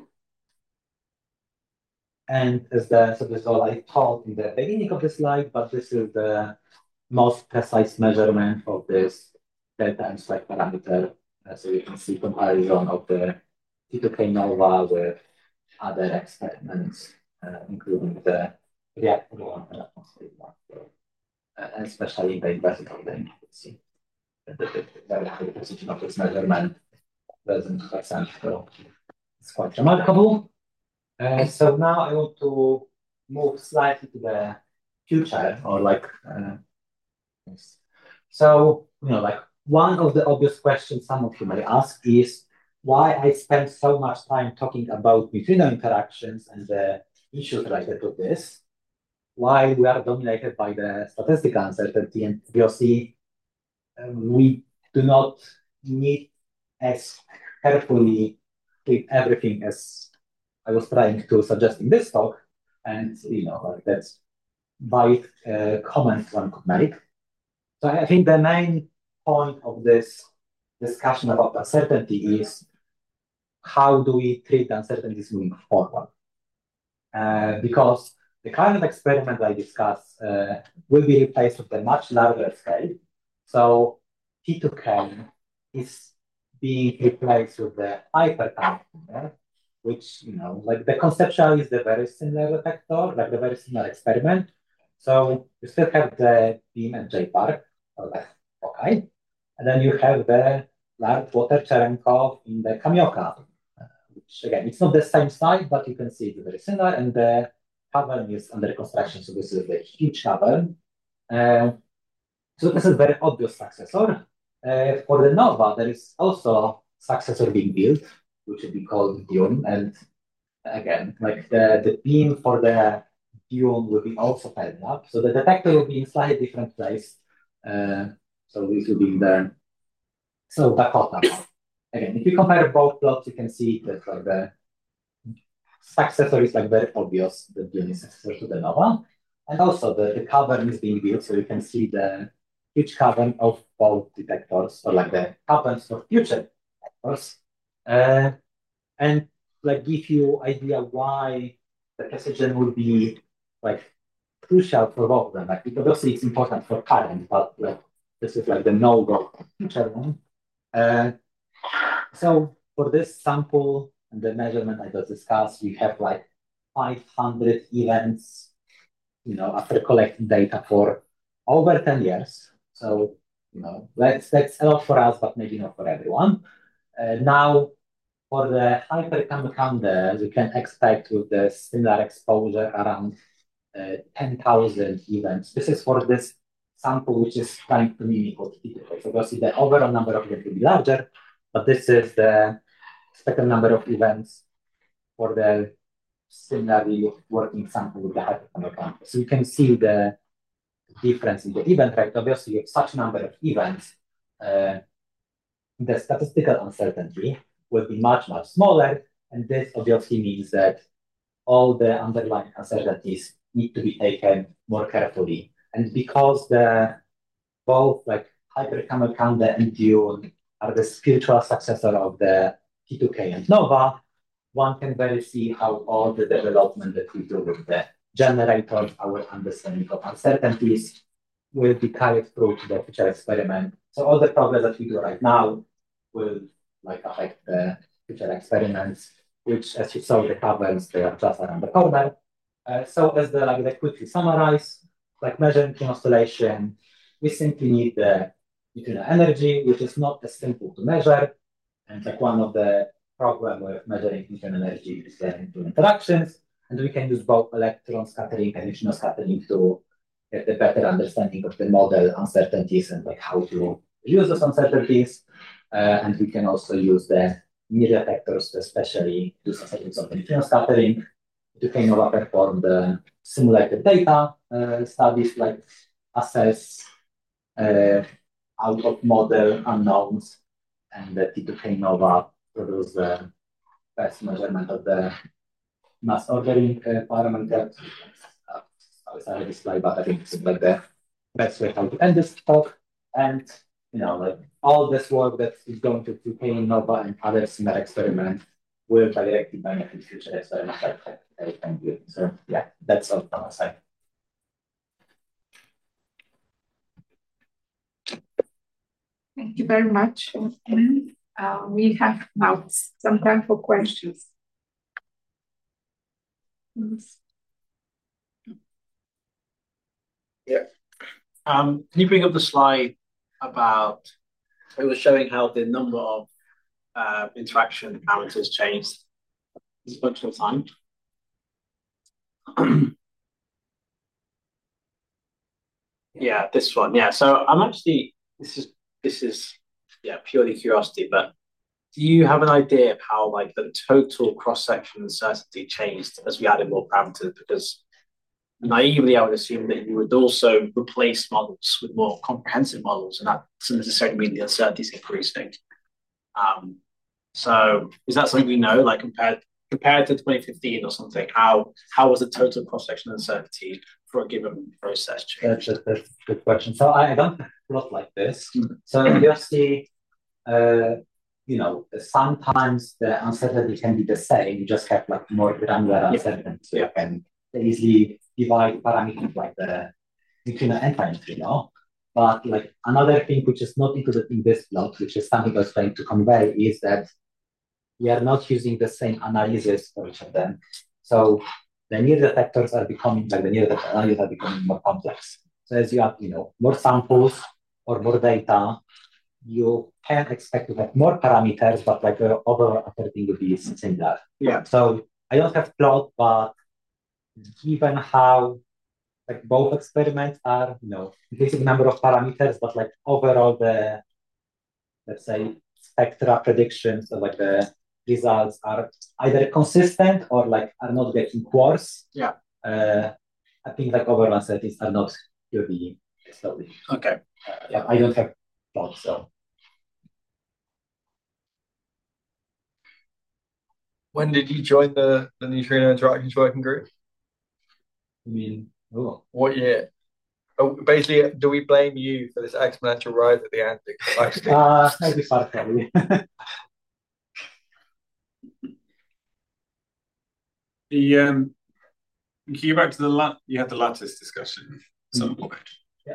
And so this is all I taught in the beginning of the slide, but this is the most precise measurement of this delta and slack parameter. So you can see comparison of the T2K nova with other experiments, including the reactor one and atmospheric one. And especially in the inverted ordering, you can see the very high precision of this measurement, doesn't percent. So it's quite remarkable. So now I want to move slightly to the future, or like, so, like one of the obvious questions some of you may ask is why I spend so much time talking about neutrino interactions and the issues related to this, why we are dominated by the statistical uncertainty, and obviously we do not need as carefully treat everything as I was trying to suggest in this talk, and like that's by comment one could make. So I think the main point of this discussion about uncertainty is how do we treat uncertainties moving forward? Because the current experiment I discussed will be replaced with a much larger scale. So T2K is being replaced with the hypercomputer, which, like the conceptual is the very similar detector, like the very similar experiment. So you still have the beam and J-Park, okay. And then you have the large water Cherenkov in the Kamioka, which again, it's not the same site, but you can see it's very similar. And the cavern is under construction. So this is the huge cavern. So this is a very obvious successor. For the Nova, there is also successor being built, which would be called Dune. And again, like the beam for the dune will be also fading up. So the detector will be in slightly different place. So this will be in the Dakota. Again, if you compare both plots, you can see that like the successor is like very obvious. The dune is successor to the nova, and also the cavern is being built, so you can see the huge cavern of both detectors, or like the caverns for future detectors, and like give you idea why the precision will be like crucial for both of them. Like obviously it's important for current, but like this is like the no-go future one. So for this sample and the measurement I just discussed, we have like 500 events, after collecting data for over 10 years. So, that's a lot for us, but maybe not for everyone. Now, for the hyperconductor, we can expect with the similar exposure around 10,000 events. This is for this sample, which is trying to mimic what it is. So obviously the overall number of events will be larger, but this is the expected number of events for the similarly working sample with the hyperconductor. So you can see the difference in the event rate. Obviously, with such number of events, the statistical uncertainty will be much, much smaller. And this obviously means that all the underlying uncertainties need to be taken more carefully. And because both like Hyperconductor and Dune are the spiritual successor of the T2K and Nova, one can very see how all the development that we do with the generators, our understanding of uncertainties, will be carried through to the future experiment. So all the progress that we do right now will like affect the future experiments, which, as you saw, the caverns, they are just around the corner. So as the quickly summarize, like measuring constellation, we simply need the neutrino energy, which is not as simple to measure. And like one of the problem with measuring neutrino energy is the neutrino interactions. And we can use both electron scattering and neutrino scattering to get a better understanding of the model uncertainties and like how to use those uncertainties. And we can also use the mirror detectors to especially do some settings of the neutrino scattering to kind of perform the simulated data studies, like assess out of model unknowns, and the T2K Nova produce the best measurement of the mass ordering parameter. I started this slide, but I think it's like the best way how to end this talk. And like all this work that is going to T2K Nova and other similar experiments will directly benefit future experiments like thank you. So yeah, that's all from my side. Thank you very much. We have now some time for questions. Yeah. Can you bring up the slide about, it was showing how the number of interaction parameters changed as a function of time? Yeah, this one. Yeah. So I'm actually, this is purely curiosity, but do you have an idea of how like the total cross-section uncertainty changed as we added more parameters? Because naively, I would assume that you would also replace models with more comprehensive models, and that doesn't necessarily mean the uncertainty is increasing. So is that something we know, like compared to 2015 or something? How was the total cross-section uncertainty for a given process change? That's a good question. So I don't plot like this. So obviously, sometimes the uncertainty can be the same. You just have like more granular uncertainty. So you can easily divide parameters like the neutrino and neutrino. But like another thing which is not included in this plot, which is something I was trying to convey, is that we are not using the same analysis for each of them. So the near detectors are becoming, like the near detector analysis are becoming more complex. So as you have, more samples or more data, you can expect to have more parameters, but like the overall everything will be similar. Yeah. So I don't have plot, but given how like both experiments are, increasing number of parameters, but like overall the, let's say, spectra predictions or like the results are either consistent or like are not getting worse. Yeah. I think like overall settings are not purely established. Okay. Yeah, I don't have thoughts, so. When did you join the neutrino interactions working group? I mean, oh. What year? Oh, basically, do we blame you for this exponential rise at the end? Maybe partially. Can you go back to you had the lattice discussion at some point. Yeah.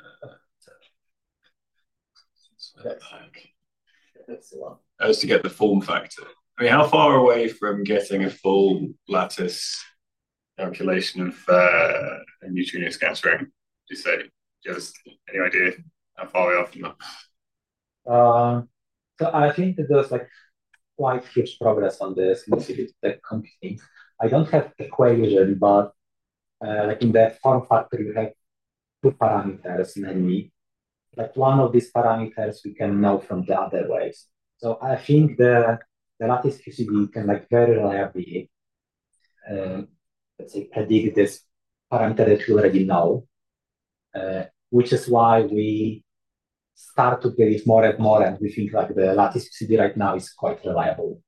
That's the one. As to get the form factor. I mean, how far away from getting a full lattice calculation of a neutrino scattering do you say? Do you have any idea how far we are from that? So I think that there's like quite huge progress on this in computing. I don't have equation, but like in the form factor, you have two parameters mainly. Like one of these parameters we can know from the other ways. So I think the lattice QCD can like very reliably, let's say, predict this parameter that we already know, which is why we start to believe more and more, and we think like the lattice QCD right now is quite reliable.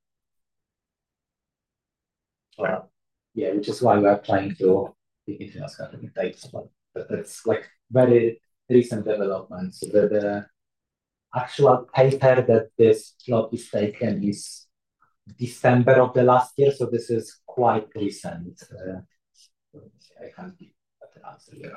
Yeah, which is why we are trying to dig into those kind of data. But that's like very recent developments. So the actual paper that this plot is taken is December of the last year, so this is quite recent. I can't give that answer here.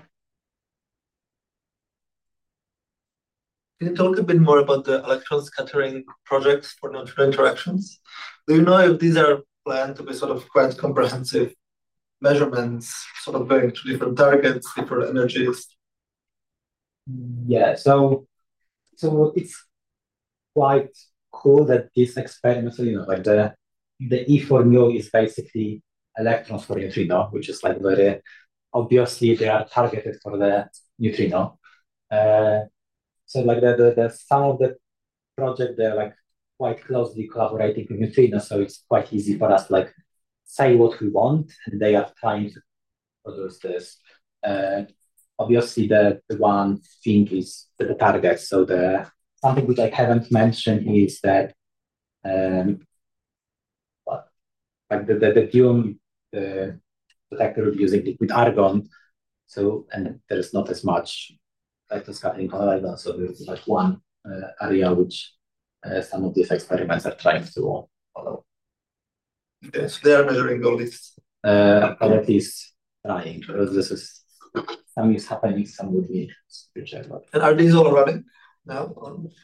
Can you talk a bit more about the electron scattering projects for neutrino interactions? Do you know if these are planned to be sort of quite comprehensive measurements, sort of going to different targets, different energies? Yeah, so it's quite cool that these experiments, like the E for mu is basically electrons for neutrino, which is like very obviously they are targeted for the neutrino. So like the some of the project they're like quite closely collaborating with neutrino, so it's quite easy for us to like say what we want, and they are trying to produce this. Obviously, the one thing is the target. So the something which I haven't mentioned is that like the Dune detector will be using liquid argon, so and there is not as much electron scattering on argon. So there's like one area which some of these experiments are trying to follow. Okay, so they are measuring all this. Or at least trying, because this is some is happening, some would be future. And are these all running now?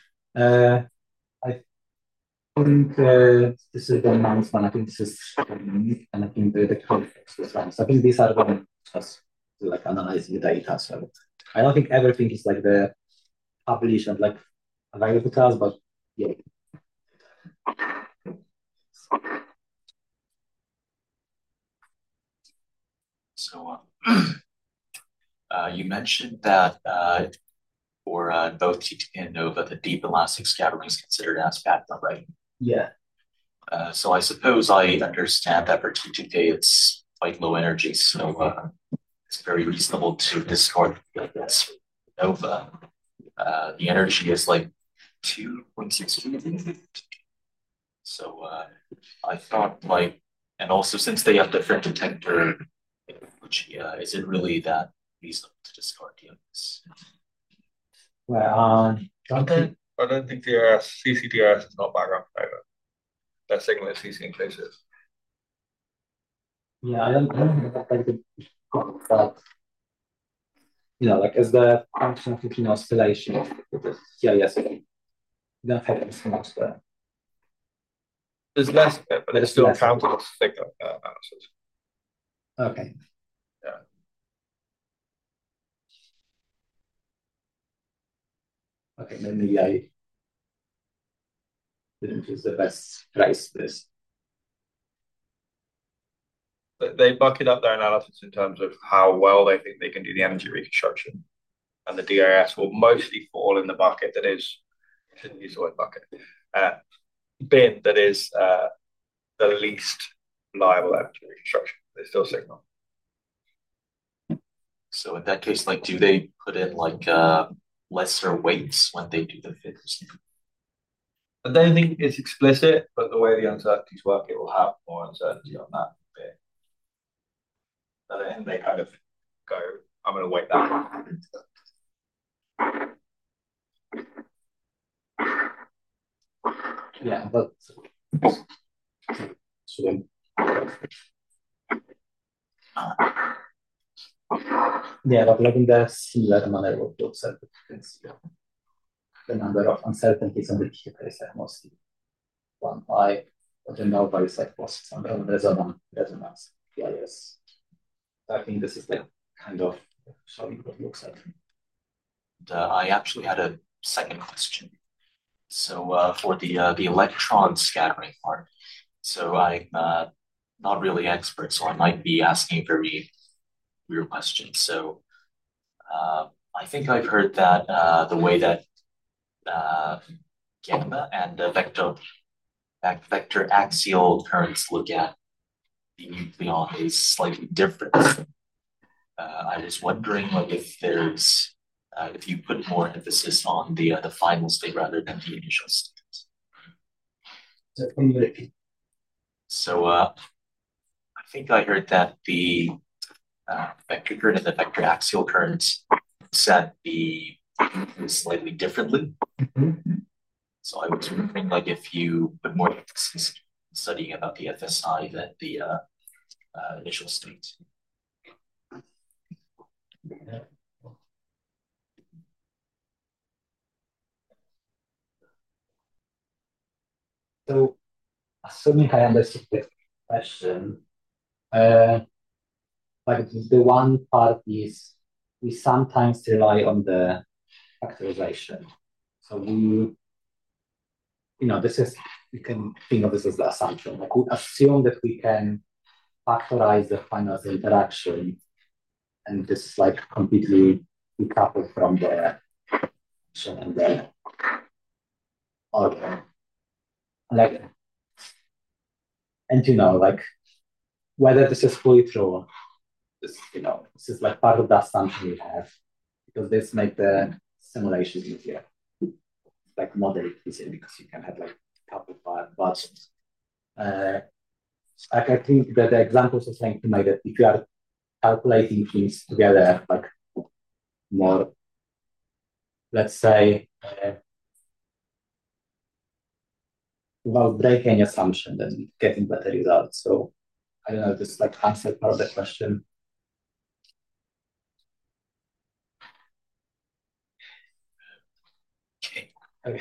I think this is the month one. I think this is, and I think the context is running. So I think these are going just like analyzing the data. So I don't think everything is like the published and like available to us, but yeah. So you mentioned that for both T2K and NOVA, the deep elastic scattering is considered as backbone, right? Yeah. So I suppose I understand that for T2K it's quite low energy, so it's very reasonable to discard this NOVA. The energy is like 2.6. So I thought like, and also since they have different detector, is it really that reasonable to discard DMS? Well, I don't think DRS, CCDRS is not background driver. That signal is CC inclusive. Yeah, I don't know like but like as the function of the oscillation of the CIS, you don't have as much there. There's less of it, but it's still counted as signal analysis. Okay. Yeah. Okay, then maybe I didn't use the best phrase this. They bucket up their analysis in terms of how well they think they can do the energy reconstruction. And the DRS will mostly fall in the bucket that is, I shouldn't use the word bucket, bin that is the least reliable energy reconstruction. They still signal. So in that case, like, do they put in like lesser weights when they do the fit? I don't think it's explicit, but the way the uncertainties work, it will have more uncertainty on that bit. And then they kind of go, I'm going to weight that. Yeah, but so, yeah, but like in the similar manner what you observed, you can see the number of uncertainties on the behavior is like mostly 1 pi, but the number is like process on the resonance. Yeah, yes. I think this is like kind of showing what looks like. I actually had a second question. So for the electron scattering part, so I'm not really expert, so I might be asking very weird questions. So I think I've heard that the way that gamma and vector axial currents look at the nucleon is slightly different. I was wondering like if you put more emphasis on the final state rather than the initial state. So I think I heard that the vector current and the vector axial currents set the slightly differently. So I was wondering like if you put more emphasis studying about the FSI than the initial state. So, assuming I understood the question, like the one part is we sometimes rely on the factorization. So this is, you can think of this as the assumption. Like we assume that we can factorize the final interaction, and this is like completely decoupled from the action and the order. Like, and like whether this is fully true, this is like part of the assumption we have, because this makes the simulation easier, like model it easier, because you can have like coupled part. But like I think that the examples are trying to make that if you are calculating things together, like more, let's say, without breaking any assumption, then getting better results. So I don't know, just like answer part of the question. Okay.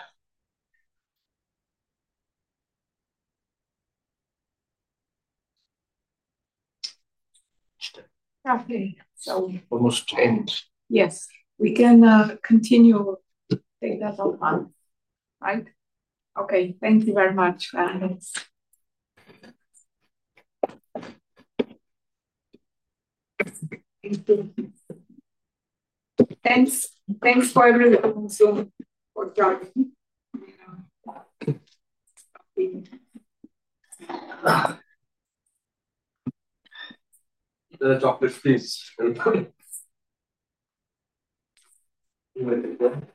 Okay, so Almost end. yes, we can continue, take that offline, right? Okay, thank you very much, Alex. Thanks for everyone on Zoom for joining. The chocolate, please.